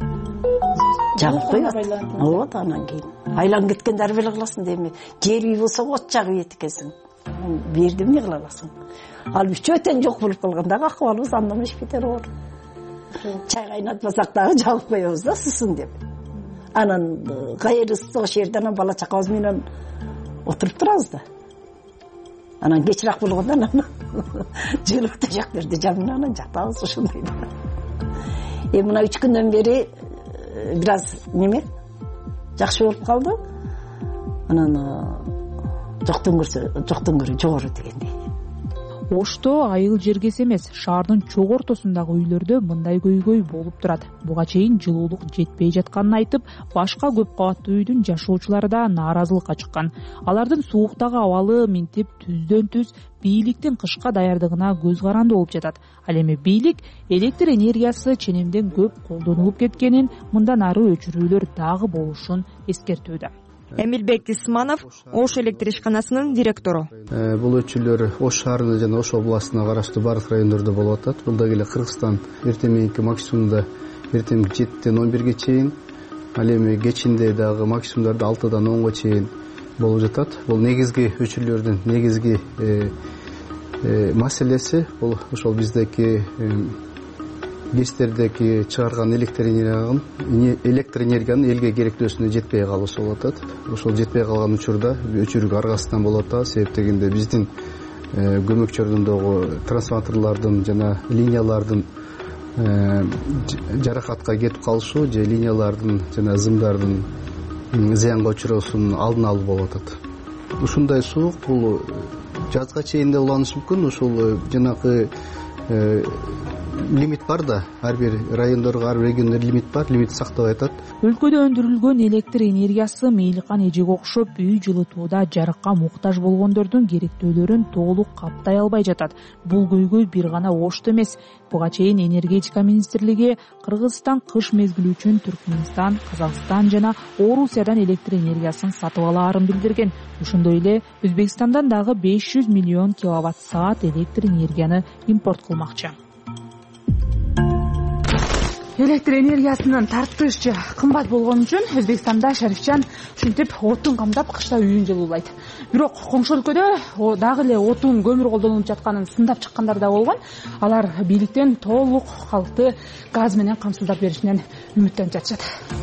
жагып коюп аттык. Вот анан кийин айланып кеткенде ар беле кыласың дейми. Жер үй болсо от жагып ийет экенсиң. Бирди эмне кыла аласың? Ал үчөтөн жок болуп калгандагы акыбалыбыз андан эч бетер оор. Чай кайнатпасак дагы жагып коебуз да сысын деп. Анан кайыр ыссы ошол жерде анан бала чакабыз менен отуруп турабыз да. Анан кечирээк болгондо анан жылып тажак берди жамын анан жатабыз ошондой да. Эми мына үч күндөн бери бир аз неме жакшы болуп калды. Анан жоктон көрсө жоктон көрө жогору дегендей. Ошто айыл жергес эмес, шаардын чок ортосундагы үйлөрдө мындай көйгөй болуп турат. Буга чейин жылуулук жетпей жатканын айтып, башка көп кабаттуу үйдүн жашоочулары да нааразылыкка чыккан. Алардын сууктагы абалы минтип түздөн түз бийликтин кышка даярдыгына көз каранды болуп жатат. Ал эми бийлик электр энергиясы ченемден көп колдонулуп кеткенин, мындан ары өчүрүүлөр дагы болушун эскертүүдө. Эмилбек Исманов Ош электр ишканасынын директору. Бул өчүрлөр Ош шаарында жана Ош областына караштуу бардык райондордо болуп атат. Булда эле Кыргызстан эртең мененки максимумда эртең жетиден он бирге чейин, ал эми кечинде дагы максимумдарда алтыдан онго чейин болуп жатат. Бул негизги өчүрлөрдүн негизги маселеси бул ошол биздеки ГЭСтердеки чыгарган электр энергиянын электр энергиянын элге керектөөсүнө жетпей калуусу болуп атат. Ошол жетпей калган учурда өчүрүүгө аргасынан болуп атат. Себеп дегенде биздин көмөкчөрдүндөгү трансформаторлордун жана линиялардын жаракатка кетип калышы же линиялардын жана зымдардын зыянга учуроосунун алдын алуу болуп атат. Ушундай суук бул жазга чейин да уланышы мүмкүн. Ушул жанагы лимит бар да, ар бир райондорго, ар бир региондорго лимит бар, лимитти сактабай атат. Өлкөдө өндүрүлгөн электр энергиясы мейликан эжеге окшоп үй жылытууда жарыкка муктаж болгондордун керектөөлөрүн толук каптай албай жатат. Бул көйгөй бир гана Ошто эмес. Буга чейин энергетика министрлиги Кыргызстан кыш мезгили үчүн Түркмөнстан, Казакстан жана Орусиядан электр энергиясын сатып алаарын билдирген. Ошондой эле Өзбекстандан дагы беш жүз миллион киловатт саат электр энергияны импорт кылмакчы. Электр энергиясынын тартышы кымбат болгон үчүн Өзбекстанда Шарифжан ушинтип отун камдап кышта үйүн жылуулайт. Бирок коңшу өлкөдө дагы эле отун, көмүр колдонулуп жатканын сындап чыккандар да болгон. Алар бийликтен толук калкты газ менен камсыздап беришинен үмүттөнүп жатышат.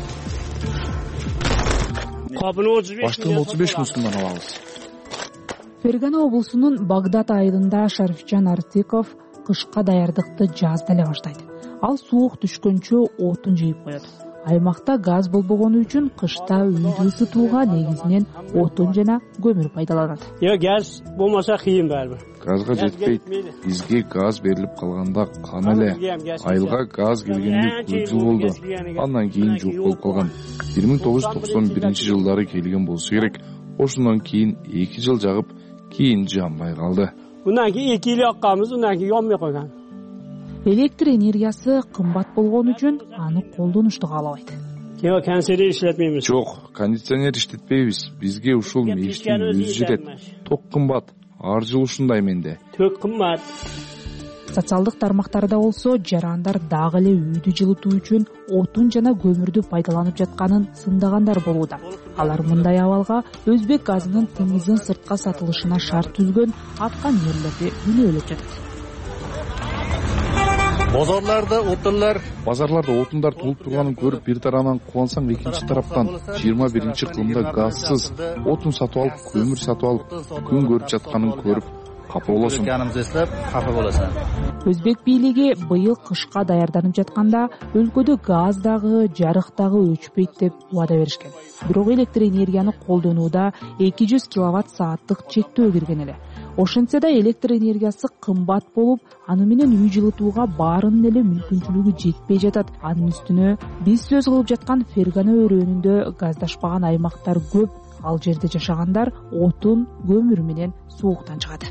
Баштыгын отуз беш миң сомдон алабыз. Фергана облусунун Багдад айылында Шарифжан Артыков кышка даярдыкты жазда эле баштайт. Ал суук түшкөнчө отун жыйып коет. Аймакта газ болбогону үчүн кышта үйдү ысытууга негизинен отун жана көмүр пайдаланат. Yo газ болмаса кыйын баары. Газга жетпейт. Бизге газ берилип калганда кана эле. Айылга газ келгенде көп жыл болду. Андан кийин жок болуп калган. бир миң тогуз жүз токсон биринчи жылдары келген болсо керек. Ошондон кийин эки жыл жагып, кийин жанбай калды. Ундан кийин эки жыл акканбыз, ундан кийин жанбай койгон. Электр энергиясы кымбат болгон үчүн аны колдонушту каалабайт. Жок, кондиционер иштетпейбиз. Жок, кондиционер иштетпейбиз. Бизге ушул мештин өзү жетет. Ток кымбат. Ар жыл ушундай менде. Ток кымбат. Социалдык тармактарда болсо жарандар дагы эле үйдү жылытуу үчүн отун жана көмүрдү пайдаланып жатканын сындагандар болууда. Алар мындай абалга өзбек газынын тыңызын сыртка сатылышына шарт түзгөн аткан жерлерди күнөөлөп жатат. Базарларда отундар, базарларда отундар толуп турганын көрүп бир тарабынан кубансаң, экинчи тараптан жыйырма биринчи кылымда газсыз отун сатып алып, көмүр сатып алып, күн көрүп жатканын көрүп капа болосуң. Капа болосуң. Өзбек бийлиги быйыл кышка даярданып жатканда өлкөдө газ дагы, жарык дагы өчпөйт деп убада беришкен. Бирок электр энергияны колдонууда эки жүз киловатт сааттык чектөө кирген эле. Ошентсе да электр энергиясы кымбат болуп, аны менен үй жылытууга баарынын эле мүмкүнчүлүгү жетпей жатат. Анын үстүнө биз сөз кылып жаткан Фергана өрөөнүндө газдашпаган аймактар көп. Ал жерде жашагандар отун, көмүр менен сууктан чыгат.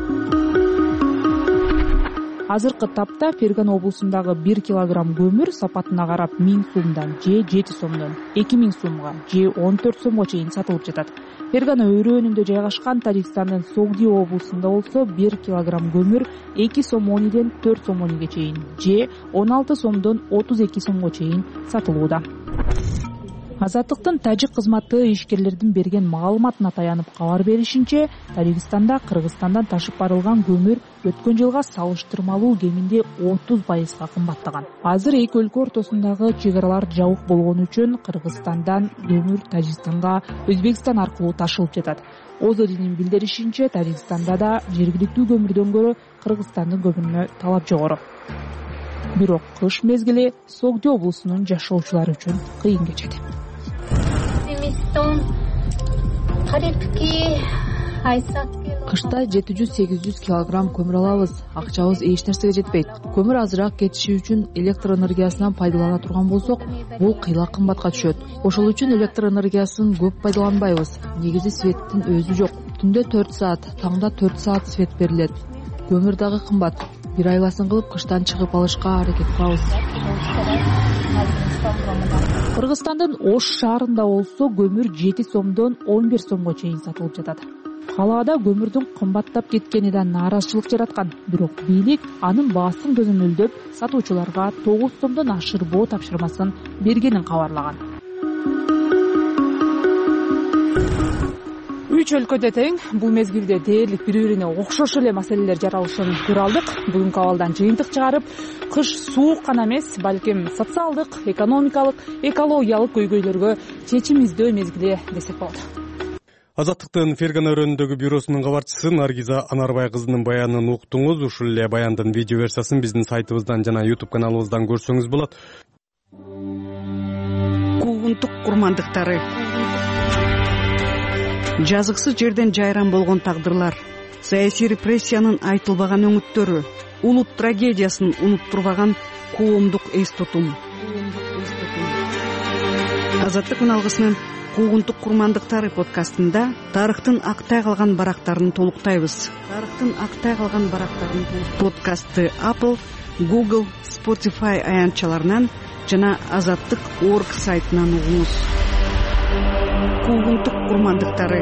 Азыркы тапта Фергана облусундагы бир килограмм көмүр сапатына карап миң сомдон же жети сомдон эки миң сомго же он төрт сомго чейин сатылып жатат. Фергана өрөөнүндө жайгашкан Тажикстандын Согди облусунда болсо бир килограмм көмүр эки сом он ийден төрт сом он ийге чейин же он алты сомдон отуз эки сомго чейин сатылууда. Азаттыктын тажик кызматы ишкерлердин берген маалыматына таянып кабар беришинче, Тажикстанда Кыргызстандан ташып барылган көмүр өткөн жылга салыштырмалуу кеминде отуз пайызга кымбаттаган. Азыр эки өлкө ортосундагы чек аралар жабык болгон үчүн Кыргызстандан көмүр Тажикстанга Өзбекстан аркылуу ташылып жатат. Озодинин билдиришинче, Тажикстанда да жергиликтүү көмүрдөн көрө Кыргызстандын көмүрүнө талап жогору. Бирок кыш мезгили Согди облусунун жашоочулары үчүн кыйын кечет. Кышта жети жүз сегиз жүз килограмм көмүр алабыз. Акчабыз эч нерсеге жетпейт. Көмүр азыраак кетиши үчүн электр энергиясынан пайдалана турган болсок, бул кыйла кымбатка түшөт. Ошол үчүн электр энергиясын көп пайдаланбайбыз. Негизи светтин өзү жок. Түндө төрт саат, таңда төрт саат свет берилет. Көмүр дагы кымбат. Бир айласын кылып кыштан чыгып алышка аракет кылабыз. Кыргызстандын Ош шаарында болсо көмүр жети сомдон он бир сомго чейин сатылып жатат. Калаада көмүрдүн кымбаттап кеткени да нааразычылык жараткан. Бирок бийлик анын баасын көзөмөлдөп, сатуучуларга тогуз сомдон ашырбоо тапшырмасын бергенин кабарлаган. Үч өлкөдө тең бул мезгилде дээрлик бири-бирине окшош эле маселелер жаралышын көрө алдык. Бүгүнкү абалдан жыйынтык чыгарып, кыш суук гана эмес, балким социалдык, экономикалык, экологиялык көйгөйлөргө чечим издөө мезгили десек болот. Азаттыктын Фергана өрөөнүндөгү бюросунун кабарчысы Наргиза Анарбай кызынын баянын уктуңуз. Ушул эле баяндын видео версиясын биздин сайтыбыздан жана YouTube каналыбыздан көрсөңүз болот. Куугунтук курмандыктары. Жазыксыз жерден жайран болгон тагдырлар, саясий репрессиянын айтылбаган өңүттөрү, улут трагедиясын унуттурбаган коомдук эс тутум. Азаттык алгысынын Куугунтук курмандыктары подкастында тарыхтын актай калган барактарын толуктайбыз. Тарыхтын актай калган барактарын подкастты Apple, Google, Spotify аянтчаларынан жана азаттык точка орг сайтынан угуңуз. Куугунтук курмандыктары.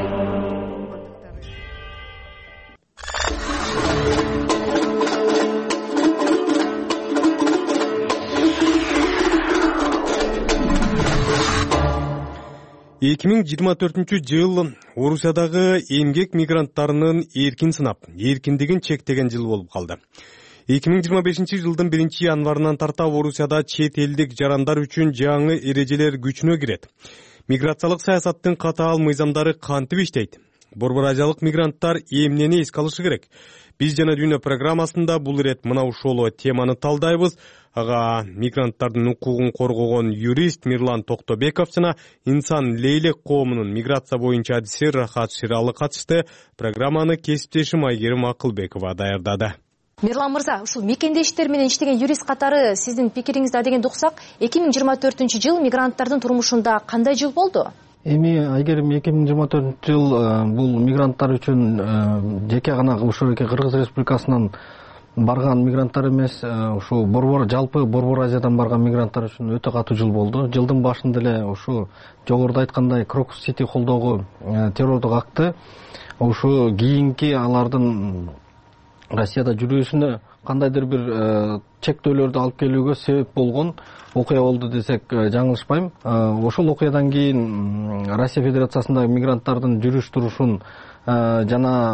эки миң жыйырма төртүнчү жыл Орусиядагы эмгек мигранттарынын эркин сынап, эркиндигин чектеген жыл болуп калды. эки миң жыйырма бешинчи жылдын биринчи январынан тарта Орусияда чет элдик жарандар үчүн жаңы эрежелер күчүнө кирет. Миграциялык саясаттын катаал мыйзамдары кантип иштейт? Борбор Азиялык мигранттар эмнени эске алышы керек? Биз жана дүйнө программасында бул ирет мына ушул теманы талдайбыз. Ага мигранттардын укугун коргогон юрист Мирлан Токтобеков жана инсан лейлек коомунун миграция боюнча адиси Рахат Ширалы катышты. Программаны кесиптешим Айгерим Акылбекова даярдады. Мирлан мырза, ушул мекенде иштер менен иштеген юрист катары сиздин пикириңизде дегенди уксак, эки миң жыйырма төртүнчү жыл мигранттардын турмушунда кандай жыл болду? Эми Айгерим эки миң жыйырма төртүнчү жыл бул мигранттар үчүн жеке гана ушул Кыргыз Республикасынан барган мигранттар эмес, ушу борбор жалпы Борбор Азиядан барган мигранттар үчүн өтө катуу жыл болду. Жылдын башында эле ушу жогоруда айткандай Крокус Сити колдогу террордук акты ушу кийинки алардын Россияда жүрүүсүнө кандайдыр бир чектөөлөрдү алып келүүгө себеп болгон окуя болду десек жаңылышпайм. Ошол окуядан кийин Россия Федерациясындагы мигранттардын жүрүш турушун жана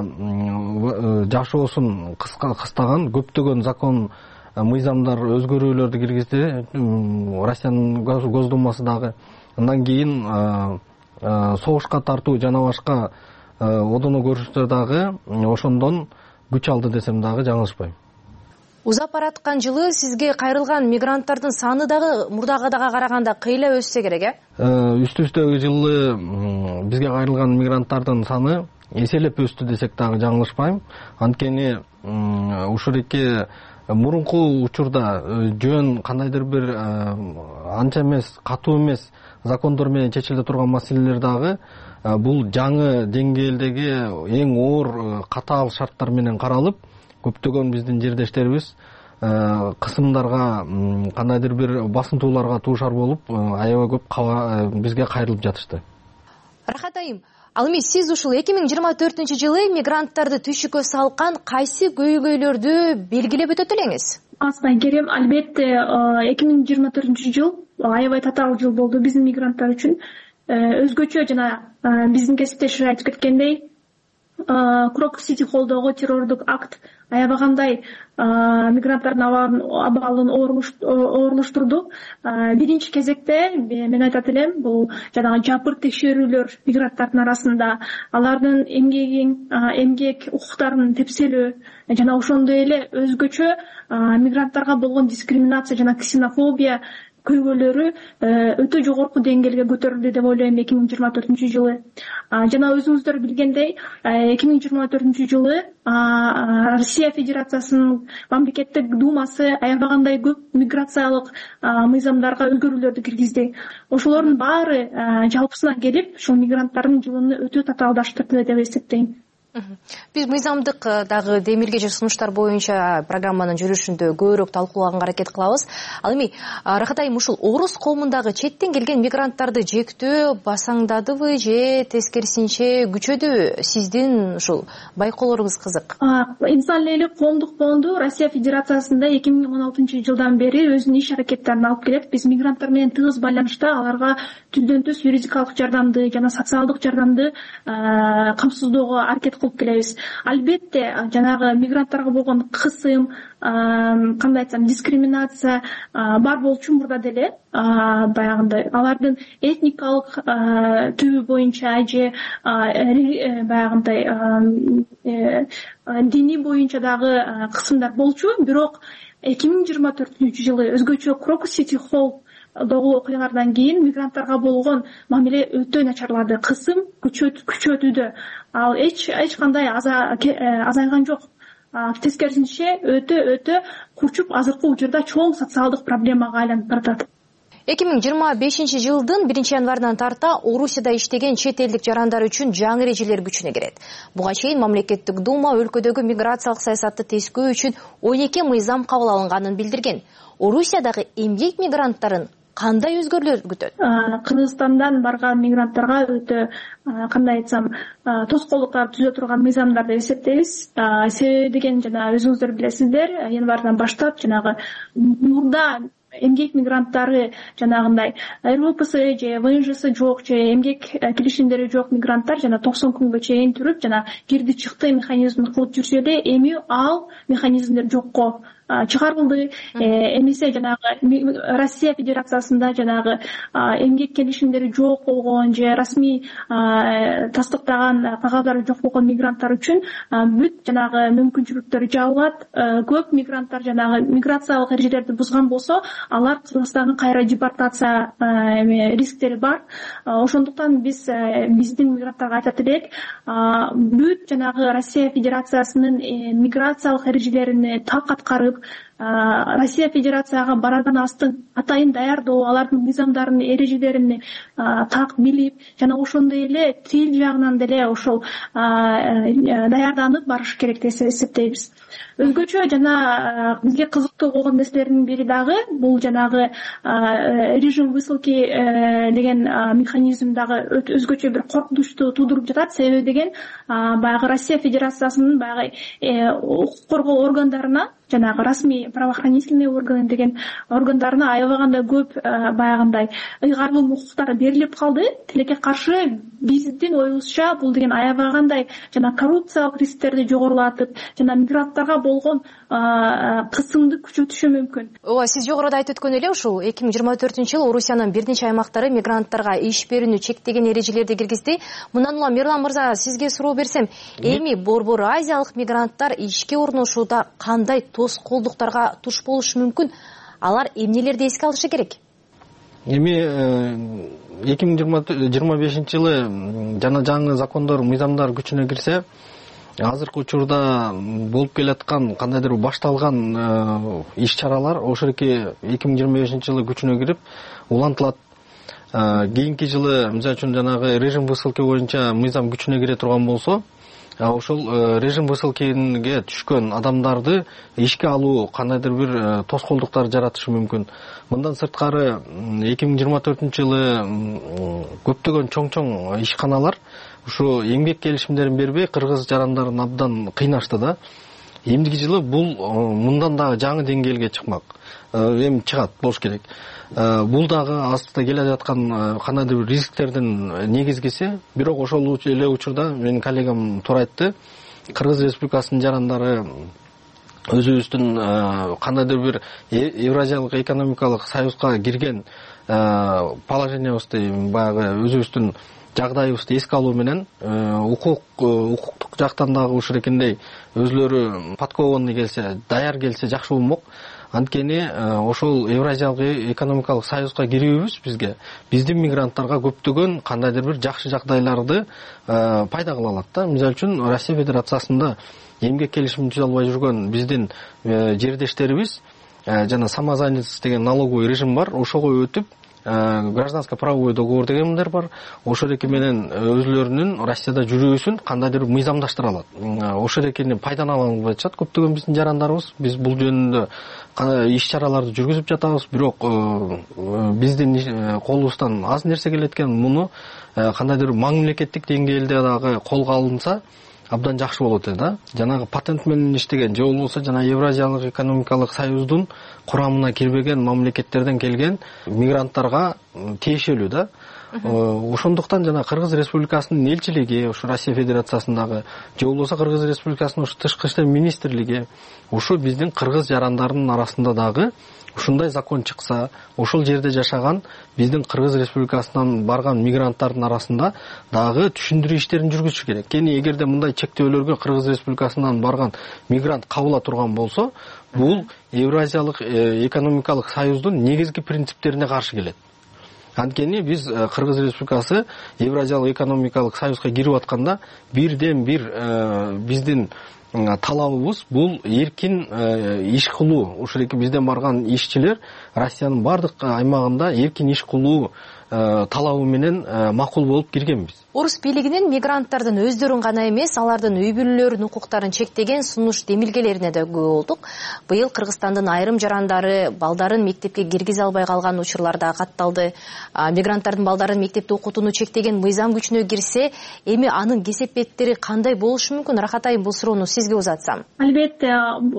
жашоосун кыстаган көптөгөн закон мыйзамдар өзгөрүүлөрдү киргизди. Россиянын Госдумасы дагы андан кийин согушка тартуу жана башка одоно көрүнүштөр дагы ошондон күч алды десем дагы жаңылышпайм. Узап бараткан жылы сизге кайрылган мигранттардын саны дагы мурдагыга караганда кыйла өссө керек, э? Үстү үстөгү жылы бизге кайрылган мигранттардын саны эселеп өстү десек дагы жаңылышпайм. Анткени ушуреке мурунку учурда жөн кандайдыр бир анча эмес, катуу эмес закондор менен чечиле турган маселелер дагы бул жаңы деңгээлдеги эң оор катаал шарттар менен каралып, көптөгөн биздин жердештерибиз кысымдарга, кандайдыр бир басынтууларга туушар болуп, аябай көп бизге кайрылып жатышты. Рахат айым, ал эми сиз ушул эки миң жыйырма төртүнчү жылы мигранттарды түшүккө салкан кайсы көйгөйлөрдү белгилеп өтөт элеңиз? Асла Айгерим, албетте эки миң жыйырма төртүнчү жыл аябай татаал жыл болду биздин мигранттар үчүн. Өзгөчө жана биздин кесиптешер айтып кеткендей, Крокус Сити колдогу террордук акт аябагандай мигранттардын абалын оорлоштурду. Биринчи кезекте мен айтат элем, бул жанагы жапыр текшерүүлөр мигранттардын арасында, алардын эмгегин, эмгек укуктарын тепселөө жана ошондой эле өзгөчө мигранттарга болгон дискриминация жана ксенофобия көйгөйлөрү өтө жогорку деңгээлге көтөрүлдү деп ойлойм эки миң жыйырма төртүнчү жылы. Жана өзүңүздөр билгендей эки миң жыйырма төртүнчү жылы Россия Федерациясынын мамлекеттик думасы аябагандай көп миграциялык мыйзамдарга өзгөрүүлөрдү киргизди. Ошолордун баары жалпысынан келип ушул мигранттардын жылын өтө татаалдаштырды деп эсептейм. Биз мыйзамдык дагы демилгеч сунуштар боюнча программанын жүрүшүндө көбүрөөк талкуулаганга аракет кылабыз. Ал эми Рахат айым, ушул орус коомундагы четтен келген мигранттарды жектөө басаңдадыбы же тескерисинче күчөдүбү? Сиздин ушул байкоолоруңуз кызык. Инсан эле коомдук фонду Россия Федерациясында эки миң он алтынчы жылдан бери өзүнүн иш аракеттерин алып келет. Биз мигранттар менен тыгыз байланышта аларга түздөн түз юридикалык жардамды жана социалдык жардамды камсыздоого аракет кылып келебиз. Албетте жанагы мигранттарга болгон кысым, кандай айтсам, дискриминация бар болчу мурда деле. Баягындай алардын этникалык түбү боюнча же баягындай диний боюнча дагы кысымдар болчу. Бирок эки миң жыйырма төртүнчү жылы өзгөчө Крокус Сити Холл догу окуялардан кийин мигранттарга болгон мамиле өтө начарлады. Кысым күчөтүүдө. Ал эч эч кандай азайган жок. Тескерисинче өтө өтө курчуп азыркы учурда чоң социалдык проблемага айланып баратат. эки миң жыйырма бешинчи жылдын биринчи январынан тарта Орусияда иштеген чет элдик жарандар үчүн жаңы эрежелер күчүнө кирет. Буга чейин мамлекеттик дума өлкөдөгү миграциялык саясатты тескөө үчүн он эки мыйзам кабыл алынганын билдирген. Орусиядагы эмгек мигранттарын кандай өзгөрүүлөр күтөт? Кыргызстандан барган мигранттарга өтө, кандай айтсам, тоскоолдуктар түзө турган мыйзамдар деп эсептейбиз. Себеби деген жана өзүңүздөр билесиздер, январдан баштап жанагы мурда эмгек мигранттары жанагындай эр вэ пэ эс же вэ эн жэ эс жок же эмгек келишимдери жок мигранттар жана токсон күнгө чейин туруп жана кирди чыкты механизмин кылып жүрсө эле эми ал механизмдер жокко чыгарылды. Эмесе жанагы Россия Федерациясында жанагы эмгек келишимдери жок болгон же расмий тастыктаган кагаздары жок болгон мигранттар үчүн бүт жанагы мүмкүнчүлүктөр жабылат. Көп мигранттар жанагы миграциялык эрежелерди бузган болсо, алар Кыргызстанга кайра депортация рисктери бар. Ошондуктан биз биздин мигранттарга айтат элек, бүт жанагы Россия Федерациясынын миграциялык эрежелерин так аткарып, Россия Федерацияга барардан астын атайын даярдоо, алардын мыйзамдарын, эрежелерин так билип, жана ошондой эле тил жагынан деле ошол даярданып барыш керек деп эсептейбиз. Өзгөчө жана бизге кызыктуу болгон нерселердин бири дагы бул жанагы режим высылки деген механизм дагы өзгөчө бир коркунучту туудуруп жатат. Себеби деген баягы Россия Федерациясынын баягы укук коргоо органдарына, жанагы расмий правоохранительный орган деген органдарына аябаганда көп баягындай ыйгарым укуктар берилип калды. Тилекке каршы биздин оюбузча бул деген аябагандай жана коррупциялык рисктерди жогорулатып, жана мигранттарга болгон кысымды күчөтүшү мүмкүн. Ооба, сиз жогоруда айтып өткөн эле ушул эки миң жыйырма төртүнчү жылы Орусиянын бир нече аймактары мигранттарга иш берүүнү чектеген эрежелерди киргизди. Мындан улам Мирлан мырза, сизге суроо берсем, эми борбор азиялык мигранттар ишке орношууда кандай тоскоолдуктарга туш болушу мүмкүн? Алар эмнелерди эске алышы керек? Эми эки миң жыйырма бешинчи жылы жана жаңы закондор, мыйзамдар күчүнө кирсе, азыркы учурда болуп келаткан кандайдыр башталган иш-чаралар ошоки эки миң жыйырма бешинчи жылы күчүнө кирип улантылат. Кийинки жылы, мисалы үчүн жанагы режим высылки боюнча мыйзам күчүнө кире турган болсо, ошол режим высылкиге түшкөн адамдарды ишке алуу кандайдыр бир тоскоолдуктар жаратышы мүмкүн. Мындан сырткары эки миң жыйырма төртүнчү жылы көптөгөн чоң-чоң ишканалар ушу эмгек келишимдерин бербей кыргыз жарандарын абдан кыйнашты да. Эмдиги жылы бул мындан дагы жаңы деңгээлге чыкмак. Эми чыгат болуш керек. Бул дагы астында келе жаткан кандайдыр бир рисктердин негизгиси. Бирок ошол эле учурда менин коллегам туура айтты. Кыргыз Республикасынын жарандары өзүбүздүн кандайдыр бир Евразиялык экономикалык союзга кирген положениябызды баягы өзүбүздүн жагдайыбызды эске алуу менен укук укуктук жактан дагы ушул экендей өзүлөрү подкованный келсе, даяр келсе жакшы болмок. Анткени ошол Евразиялык экономикалык союзга кирүүбүз бизге биздин мигранттарга көптөгөн кандайдыр бир жакшы жагдайларды пайда кыла алат да. Мисалы үчүн Россия Федерациясында эмгек келишимин түзө албай жүргөн биздин жердештерибиз жана самозанятость деген налоговый режим бар, ошого өтүп гражданско-правовой договор дегендер бар. Ошол эки менен өзүлөрүнүн Россияда жүрүүсүн кандайдыр бир мыйзамдаштыра алат. Ошол экени пайдалана албай атышат көптөгөн биздин жарандарыбыз. Биз бул жөнүндө иш-чараларды жүргүзүп жатабыз, бирок биздин колубуздан аз нерсе келет экен. Муну кандайдыр мамлекеттик деңгээлде дагы колго алынса абдан жакшы болот эле да. Жанагы патент менен иштеген же болбосо жана Евразиялык экономикалык союздун курамына кирбеген мамлекеттерден келген мигранттарга тиешелүү да. Ошондуктан жана Кыргыз Республикасынын элчилиги, ушу Россия Федерациясындагы же болбосо Кыргыз Республикасынын ушу тышкы иштер министрлиги ушу биздин кыргыз жарандарынын арасында дагы ушундай закон чыкса, ошол жерде жашаган биздин Кыргыз Республикасынан барган мигранттардын арасында дагы түшүндүрүү иштерин жүргүзүш керек. Кени эгерде мындай чектөөлөргө Кыргыз Республикасынан барган мигрант кабыла турган болсо, бул Евразиялык экономикалык союздун негизги принциптерине каршы келет. Анткени биз Кыргыз Республикасы Евразиялык экономикалык союзга кирип атканда бирден бир биздин талабыбыз бул эркин иш кылуу. Ушул эки бизден барган ишчилер Россиянын бардык аймагында эркин иш кылуу талабы менен макул болуп киргенбиз. Орус бийлигинин мигранттардын өздөрүн гана эмес, алардын үй бүлөлөрүнүн укуктарын чектеген сунуш демилгелерине да күбө болдук. Быйыл Кыргызстандын айрым жарандары балдарын мектепке киргизе албай калган учурлар да катталды. Мигранттардын балдарын мектепте окутууну чектеген мыйзам күчүнө кирсе, эми анын кесепеттери кандай болушу мүмкүн? Рахат айым, бул суроону сизге узатсам. Албетте,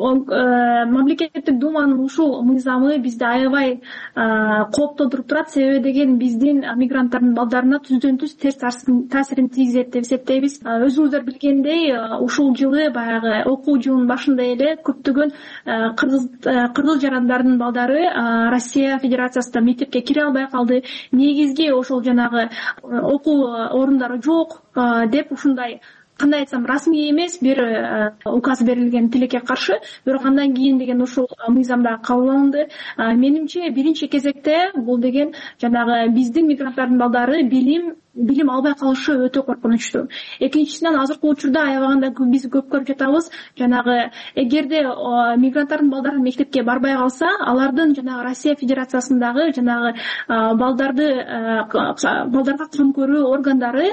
мамлекеттик думанын ушул мыйзамы бизди аябай кооптондуруп турат. Себеби деген биздин мигранттардын балдарына түздөн түз терс таасирин тийгизет деп эсептейбиз. Өзүңүздөр билгендей, ушул жылы баягы окуу жылынын башында эле көптөгөн кыргыз кыргыз жарандардын балдары Россия Федерациясында мектепке кире албай калды. Негизги ошол жанагы окуу орундары жок деп ушундай, кандай айтсам, расмий эмес бир указ берилген тилекке каршы, бирок андан кийин деген ушул мыйзамда кабыл алынды. Менимче биринчи кезекте бул деген жанагы биздин мигранттардын балдары билим билим албай калышы өтө коркунучтуу. Экинчисинен азыркы учурда аябаганда биз көп көрүп жатабыз, жанагы эгерде мигранттардын балдары мектепке барбай калса, алардын жанагы Россия Федерациясындагы жанагы балдарды балдарга кам көрүү органдары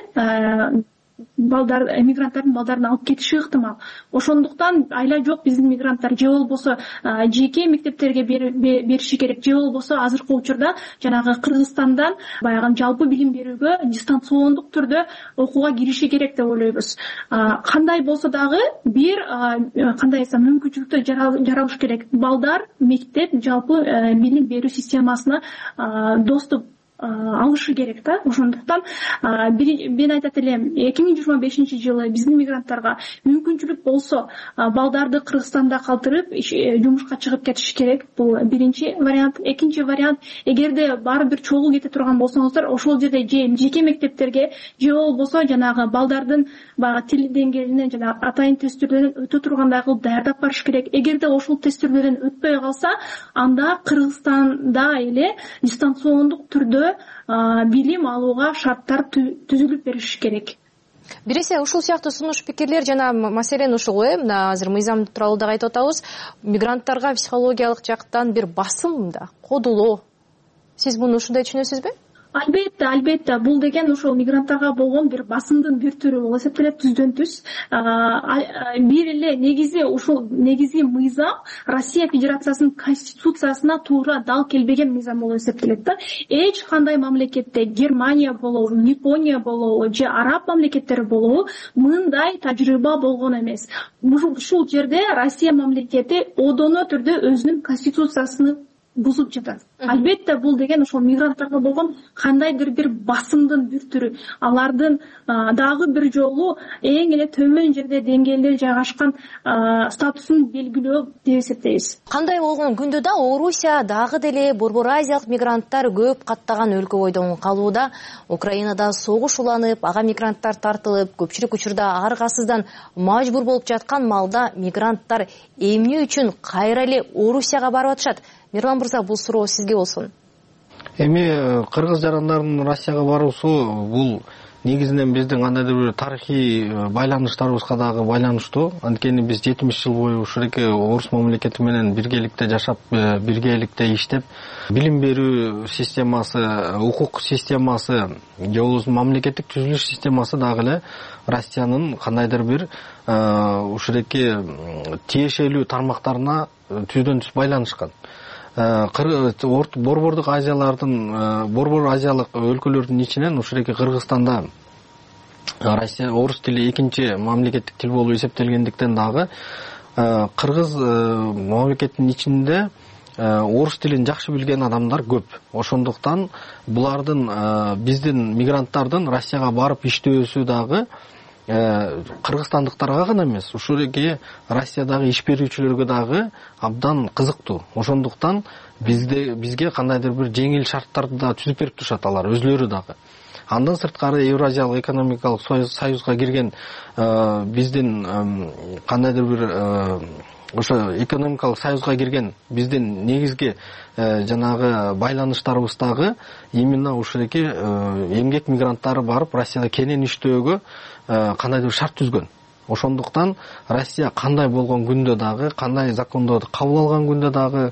балдар мигранттардын балдарын алып кетиши ыктымал. Ошондуктан айла жок биздин мигранттар же болбосо жеке мектептерге бериши керек, же болбосо азыркы учурда жанагы Кыргызстандан баягы жалпы билим берүүгө дистанциондук түрдө окууга кириши керек деп ойлойбуз. Кандай болсо дагы бир кандай айтсам мүмкүнчүлүктөр жаралыш керек. Балдар мектеп жалпы билим берүү системасына доступ алышы керек да. Ошондуктан мен айтат элем, эки миң жыйырма бешинчи жылы биздин мигранттарга мүмкүнчүлүк болсо балдарды Кыргызстанда калтырып жумушка чыгып кетиш керек. Бул биринчи вариант. Экинчи вариант, эгерде баары бир чогуу кете турган болсоңуздар, ошол жерде же жеке мектептерге же болбосо жанагы балдардын баягы тил деңгээлине жана атайын тесттерден өтө тургандай кылып даярдап барыш керек. Эгерде ошол тесттерден өтпөй калса, анда Кыргызстанда эле дистанциондук түрдө билим алууга шарттар түзүлүп бериш керек. Биресе ушул сыяктуу сунуш пикирлер жана маселен ушул э мына азыр мыйзам тууралуу да айтып атабыз, мигранттарга психологиялык жактан бир басым да, кодулоо. Сиз муну ушундай түшүнөсүзбү? Албетте, албетте, бул деген ошол мигранттарга болгон бир басымдын бир түрү болуп эсептелет, түздөн түз. Бир эле негизи ушул негизи мыйзам Россия Федерациясынын конституциясына туура дал келбеген мыйзам болуп эсептелет да. Эч кандай мамлекетте, Германия болобу, Япония болобу, же араб мамлекеттери болобу, мындай тажрыйба болгон эмес. Ушул жерде Россия мамлекети одоно түрдө өзүнүн конституциясыны бузуп жатат. Албетте бул деген ошол мигранттарга болгон кандайдыр бир басымдын бир түрү, алардын дагы бир жолу эң эле төмөн жерде деңгээлде жайгашкан статусун белгилөө деп эсептейбиз. Кандай болгон күндө да Орусия дагы деле Борбор Азиялык мигранттар көп каттаган өлкө бойдон калууда. Украинада согуш уланып, ага мигранттар тартылып, көпчүлүк учурда аргасыздан мажбур болуп жаткан маалда мигранттар эмне үчүн кайра эле Орусияга барып атышат? Мирлан мырза, бул суроо сизге болсун. Эми кыргыз жарандарынын Россияга баруусу бул негизинен биздин кандайдыр бир тарыхый байланыштарыбызга дагы байланыштуу. Анткени биз жетимиш жыл бою ушуреке орус мамлекети менен биргеликте жашап, биргеликте иштеп, билим берүү системасы, укук системасы, же болбосо мамлекеттик түзүлүш системасы дагы эле Россиянын кандайдыр бир ушуреке тиешелүү тармактарына түздөн түз байланышкан. Борбордук Азиялардын, Борбор Азиялык өлкөлөрдүн ичинен ушуреке Кыргызстанда Россия орус тили экинчи мамлекеттик тил болуп эсептелгендиктен дагы кыргыз мамлекетинин ичинде орус тилин жакшы билген адамдар көп. Ошондуктан булардын, биздин мигранттардын Россияга барып иштөөсү дагы кыргызстандыктарга гана эмес, ушуреке Россиядагы иш берүүчүлөргө дагы абдан кызыктуу. Ошондуктан бизде бизге кандайдыр бир жеңил шарттарды да түзүп берип турушат алар өзлөрү дагы. Андан сырткары Евразиялык экономикалык союзга кирген биздин кандайдыр бир ошо экономикалык союзга кирген биздин негизги жанагы байланыштарыбыз дагы именно ушуреке эмгек мигранттары барып Россияда кенен иштөөгө кандайдыр шарт түзгөн. Ошондуктан Россия кандай болгон күндө дагы, кандай закондорду кабыл алган күндө дагы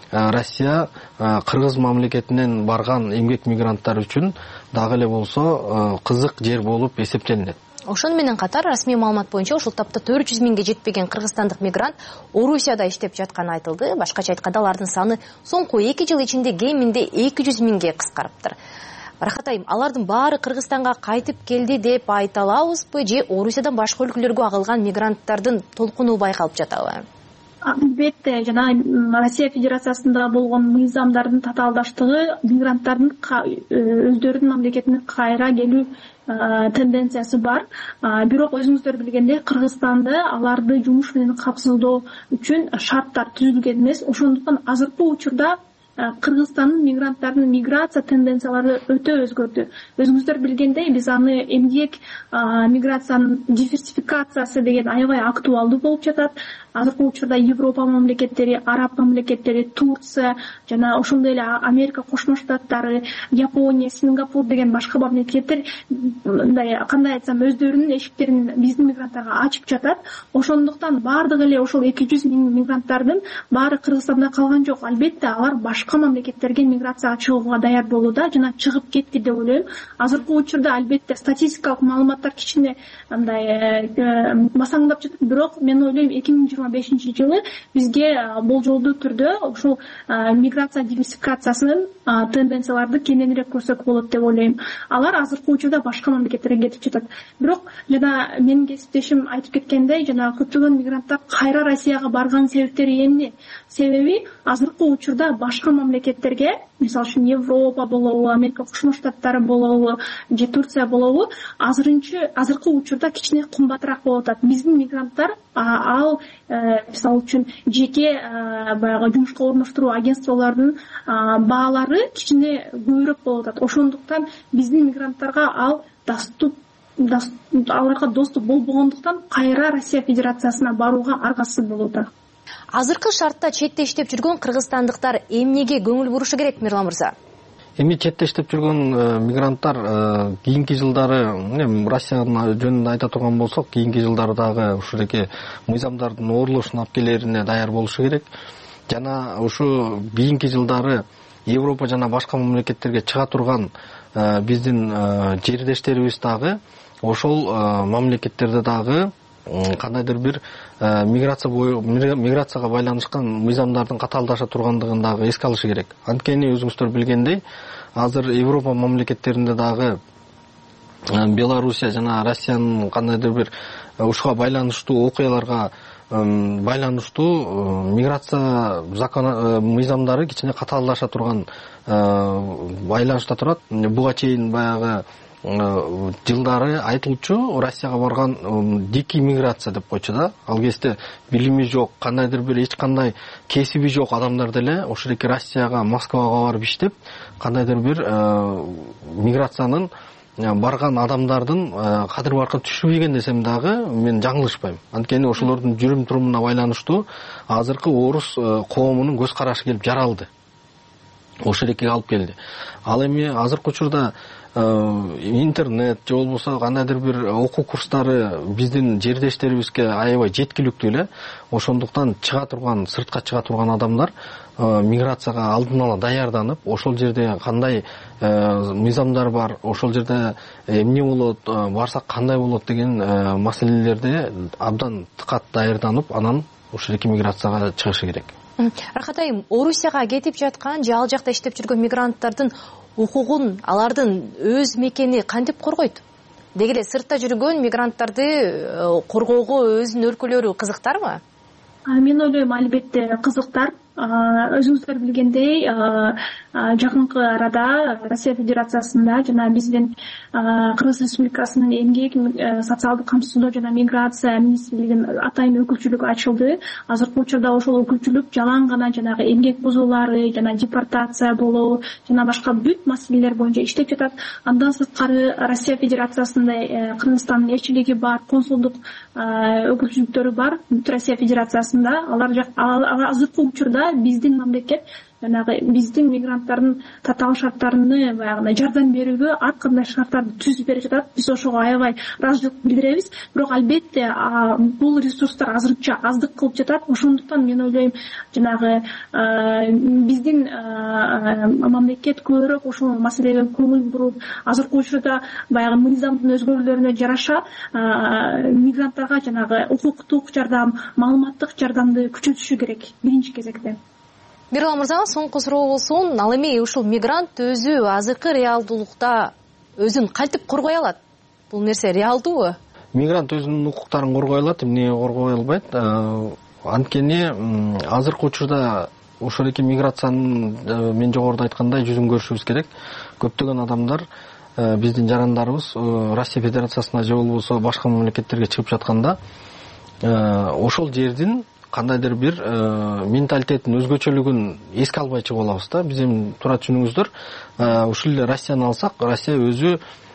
Россия кыргыз мамлекетинен барган эмгек мигранттар үчүн дагы эле болсо кызык жер болуп эсептелинет. Ошону менен катар расмий маалымат боюнча ушул тапта төрт жүз миңге жетпеген кыргызстандык мигрант Орусияда иштеп жатканы айтылды. Башкача айтканда алардын саны соңку эки жыл ичинде кеминде эки жүз миңге кыскарыптыр. Рахат айым, алардын баары Кыргызстанга кайтып келди деп айта алабызбы же Орусиядан башка өлкөлөргө агылган мигранттардын толкуну байкалып жатабы? Албетте, жана Россия Федерациясында болгон мыйзамдардын татаалдаштыгы мигранттардын өздөрүнүн мамлекетине кайра келүү тенденциясы бар. Бирок өзүңүздөр билгендей, Кыргызстанда аларды жумуш менен камсыздоо үчүн шарттар түзүлгөн эмес. Ошондуктан азыркы учурда Кыргызстандын мигранттардын миграция тенденциялары өтө өзгөрдү. Өзүңүздөр билгендей, биз аны эмгек миграциянын диверсификациясы деген аябай актуалдуу болуп жатат. Азыркы учурда Европа мамлекеттери, Араб мамлекеттери, Турция жана ошондой эле Америка Кошмо Штаттары, Япония, Сингапур деген башка мамлекеттер мындай кандай айтсам өздөрүнүн эшиктерин биздин мигранттарга ачып жатат. Ошондуктан баардыгы эле ошол эки жүз миң мигранттардын баары Кыргызстанда калган жок. Албетте алар башка мамлекеттерге миграцияга чыгууга даяр болууда жана чыгып кетти деп ойлойм. Азыркы учурда албетте статистикалык маалыматтар кичине мындай басаңдап жатат, бирок мен ойлойм эки миң жыйырма бешинчи жылы бизге болжолдуу түрдө ушул миграция диверсификациясынын тенденцияларды кененирээк көрсөк болот деп ойлойм. Алар азыркы учурда башка мамлекеттерге кетип жатат. Бирок жана менин кесиптешим айтып кеткендей, жана көптөгөн мигранттар кайра Россияга барган себептери эмне? Себеби азыркы учурда башка мамлекеттерге, мисалы үчүн Европа болобу, Америка Кошмо Штаттары болобу, же Турция болобу, азырынчы азыркы учурда кичине кымбатыраак болуп атат. Биздин мигранттар ал мисалы үчүн жеке баягы жумушка орноштуруу агентстволордун баалары кичине көбүрөөк болуп атат. Ошондуктан биздин мигранттарга ал доступ аларга доступ болбогондуктан кайра Россия Федерациясына барууга аргасыз болуп атат. Азыркы шартта четте иштеп жүргөн кыргызстандыктар эмнеге көңүл бурушу керек, Мирлан мырза? Эми четте иштеп жүргөн мигранттар кийинки жылдары, Россиянын жөнүндө айта турган болсок, кийинки жылдары дагы ушуреке мыйзамдардын орулушун алып келерине даяр болушу керек. Жана ушу кийинки жылдары Европа жана башка мамлекеттерге чыга турган биздин жердештерибиз дагы ошол мамлекеттерде дагы кандайдыр бир миграция миграцияга байланышкан мыйзамдардын катаалдаша тургандыгын дагы эске алышы керек. Анткени өзүңүздөр билгендей, азыр Европа мамлекеттеринде дагы Белоруссия жана Россиянын кандайдыр бир ушуга байланыштуу окуяларга байланыштуу миграция закон мыйзамдары кичине катаалдаша турган байланышта турат. Буга чейин баягы жылдары айтылчу Россияга барган дикий миграция деп койчу да. Ал кезде билими жок, кандайдыр бир эч кандай кесиби жок адамдар деле ошол эки Россияга, Москвага барып иштеп, кандайдыр бир миграциянын барган адамдардын кадыр баркын түшүнбеген десем дагы мен жаңылышпайм. Анткени ошолордун жүрүм турумуна байланыштуу азыркы орус коомунун көз карашы келип жаралды. Ошол экиге алып келди. Ал эми азыркы учурда интернет же болбосо кандайдыр бир окуу курстары биздин жердештерибизге аябай жеткиликтүү эле. Ошондуктан чыга турган, сыртка чыга турган адамдар миграцияга алдын ала даярданып, ошол жерде кандай мыйзамдар бар, ошол жерде эмне болот, барсак кандай болот деген маселелерде абдан тыкат даярданып, анан ошол эки миграцияга чыгышы керек. Рахат айым, Орусияга кетип жаткан же ал жакта иштеп жүргөн мигранттардын укугун, алардын өз мекени кантип коргойт? Деги эле сыртта жүргөн мигранттарды коргоого өзүнүн өлкөлөрү кызыктарбы? Мен ойлойм, албетте кызыктар. Өзүңүздөр билгендей, жакынкы арада Россия Федерациясында жана биздин Кыргыз Республикасынын эмгек, социалдык камсыздоо жана миграция министрлигинин атайын өкүлчүлүгү ачылды. Азыркы учурда ошол өкүлчүлүк жалаң гана жанагы эмгек бузуулары жана депортация болуу жана башка бүт маселелер боюнча иштеп жатат. Андан сырткары Россия Федерациясында Кыргызстандын элчилиги бар, консулдук өкүлчүлүктөрү бар бүт Россия Федерациясында. Алар азыркы учурда биздин мамлекет жанагы биздин мигранттардын татаал шарттарыны баягы жардам берүүгө ар кандай шарттарды түзүп берип жатат. Биз ошого аябай ыраазычылык билдиребиз. Бирок албетте бул ресурстар азырынча аздык кылып жатат. Ошондуктан мен ойлойм, жанагы биздин мамлекет көбүрөөк ошол маселеге көңүл буруп, азыркы учурда баягы мыйзамдын өзгөрүүлөрүнө жараша мигранттарга жанагы укуктук жардам, маалыматтык жардамды күчөтүшү керек биринчи кезекте. Мирлан мырза, соңку суроо болсун. Ал эми ушул мигрант өзү азыркы реалдуулукта өзүн кантип коргой алат? Бул нерсе реалдуубу? Мигрант өзүнүн укуктарын коргой алат, эмне коргой албайт? Анткени азыркы учурда ошол эки миграциянын мен жогоруда айткандай жүзүн көрүшүбүз керек. Көптөгөн адамдар биздин жарандарыбыз Россия Федерациясына же болбосо башка мамлекеттерге чыгып жатканда ошол жердин кандайдыр бир менталитеттин өзгөчөлүгүн эске албай чыгып алабыз да. Биз эми туура түшүнүңүздөр, ушул эле Россияны алсак, Россия өзү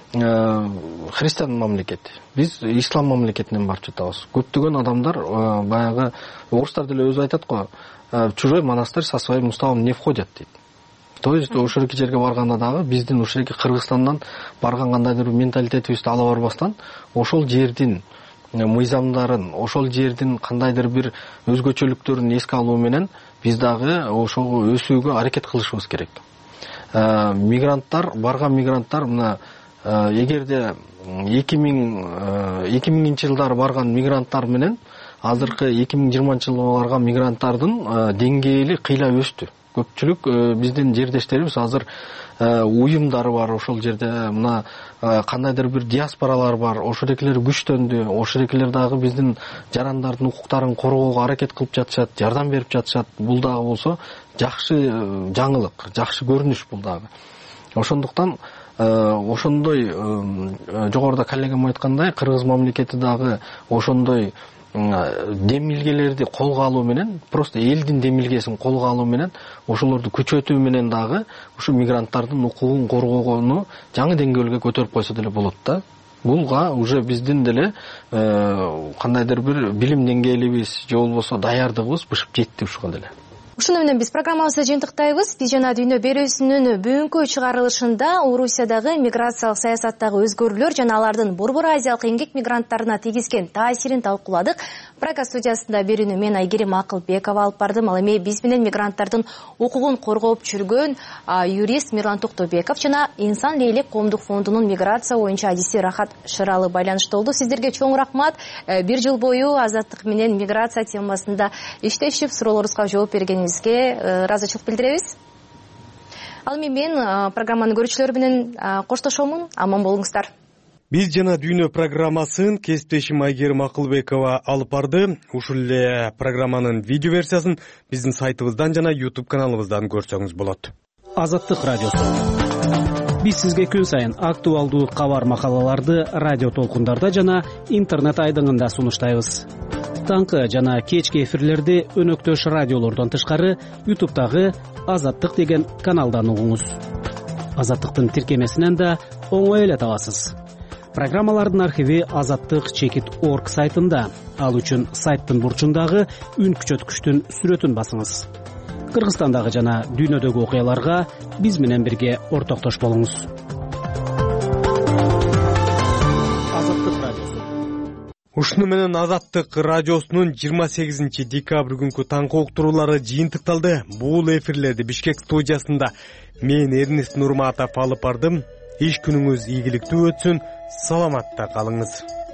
христиан мамлекет. Биз ислам мамлекетинен барып жатабыз. Көптөгөн адамдар баягы орустар деле өзү айтат го, чужой монастырь со своим уставом не входят дейт. То есть ошол эки жерге барганда дагы биздин ошол эки Кыргызстандан барган кандайдыр бир менталитетибизди ала барбастан, ошол жердин мыйзамдарын, ошол жердин кандайдыр бир өзгөчөлүктөрүн эске алуу менен биз дагы ошого өсүүгө аракет кылышыбыз керек. Мигранттар, барган мигранттар мына эгерде эки миңинчи жылдары барган мигранттар менен азыркы эки миң жыйырманчы жылы барган мигранттардын деңгээли кыйла өстү. Көпчүлүк биздин жердештерибиз азыр уюмдары бар, ошол жерде мына кандайдыр бир диаспоралар бар, ошол экилер күчтөндү, ошол экилер дагы биздин жарандардын укуктарын коргоого аракет кылып жатышат, жардам берип жатышат. Бул дагы болсо жакшы жаңылык, жакшы көрүнүш бул дагы. Ошондуктан ошондой жогоруда коллегам айткандай, Кыргыз мамлекети дагы ошондой демилгелерди колго алуу менен, просто элдин демилгесин колго алуу менен, ошолорду күчөтүү менен дагы ушу мигранттардын укугун коргогону жаңы деңгээлге көтөрүп койсо деле болот да. Булга уже биздин деле кандайдыр бир билим деңгээлибиз же болбосо даярдыгыбыз бышып жетти ушуга деле. Ушуну менен биз программабызды жыйынтыктайбыз. Биз жана дүйнө берүүсүнүн бүгүнкү чыгарылышында Орусиядагы миграциялык саясаттагы өзгөрүүлөр жана алардын Борбор Азиялык эмгек мигранттарына тийгизген таасирин талкууладык. Прага студиясында берүүнү мен Айгерим Акылбекова алып бардым. Ал эми биз менен мигранттардын укугун коргоп жүргөн юрист Мирлан Токтобеков жана Инсан Лейлек коомдук фондунун миграция боюнча адиси Рахат Шыралы байланышта болду. Сиздерге чоң рахмат. Бир жыл бою азаттык менен миграция темасында иштешип, суроолорубузга жооп бергенибизге ыраазычылык билдиребиз. Ал эми мен программанын көрүүчүлөрү менен коштошомун. Аман болуңуздар. Биз жана дүйнө программасын кесиптешим Айгерим Акылбекова алып барды. Ушул эле программанын видео версиясын биздин сайтыбыздан жана YouTube каналыбыздан көрсөңүз болот. Азаттык радиосу. Биз сизге күн сайын актуалдуу кабар макалаларды радио толкундарда жана интернет айдыңында сунуштайбыз. Таңкы жана кечки эфирлерди өнөктөш радиолордон тышкары YouTube'дагы Азаттык деген каналдан угуңуз. Азаттыктын тиркемесинен да оңой эле табасыз. Программалардын архиви азаттык чекит орг сайтында. Ал үчүн сайттын бурчундагы үн күчөткүчтүн сүрөтүн басыңыз. Кыргызстандагы жана дүйнөдөгү окуяларга биз менен бирге ортоктош болуңуз. Азаттык радиосу. Ушуну менен Азаттык радиосунун жыйырма сегизинчи декабрь күнкү таңкы уктуруулары жыйынтыкталды. Бул эфирлерди Бишкек студиясында мен Эрнест Нурматов алып бардым. Иш күнүңүз ийгиликтүү өтсүн, саламатта калыңыз.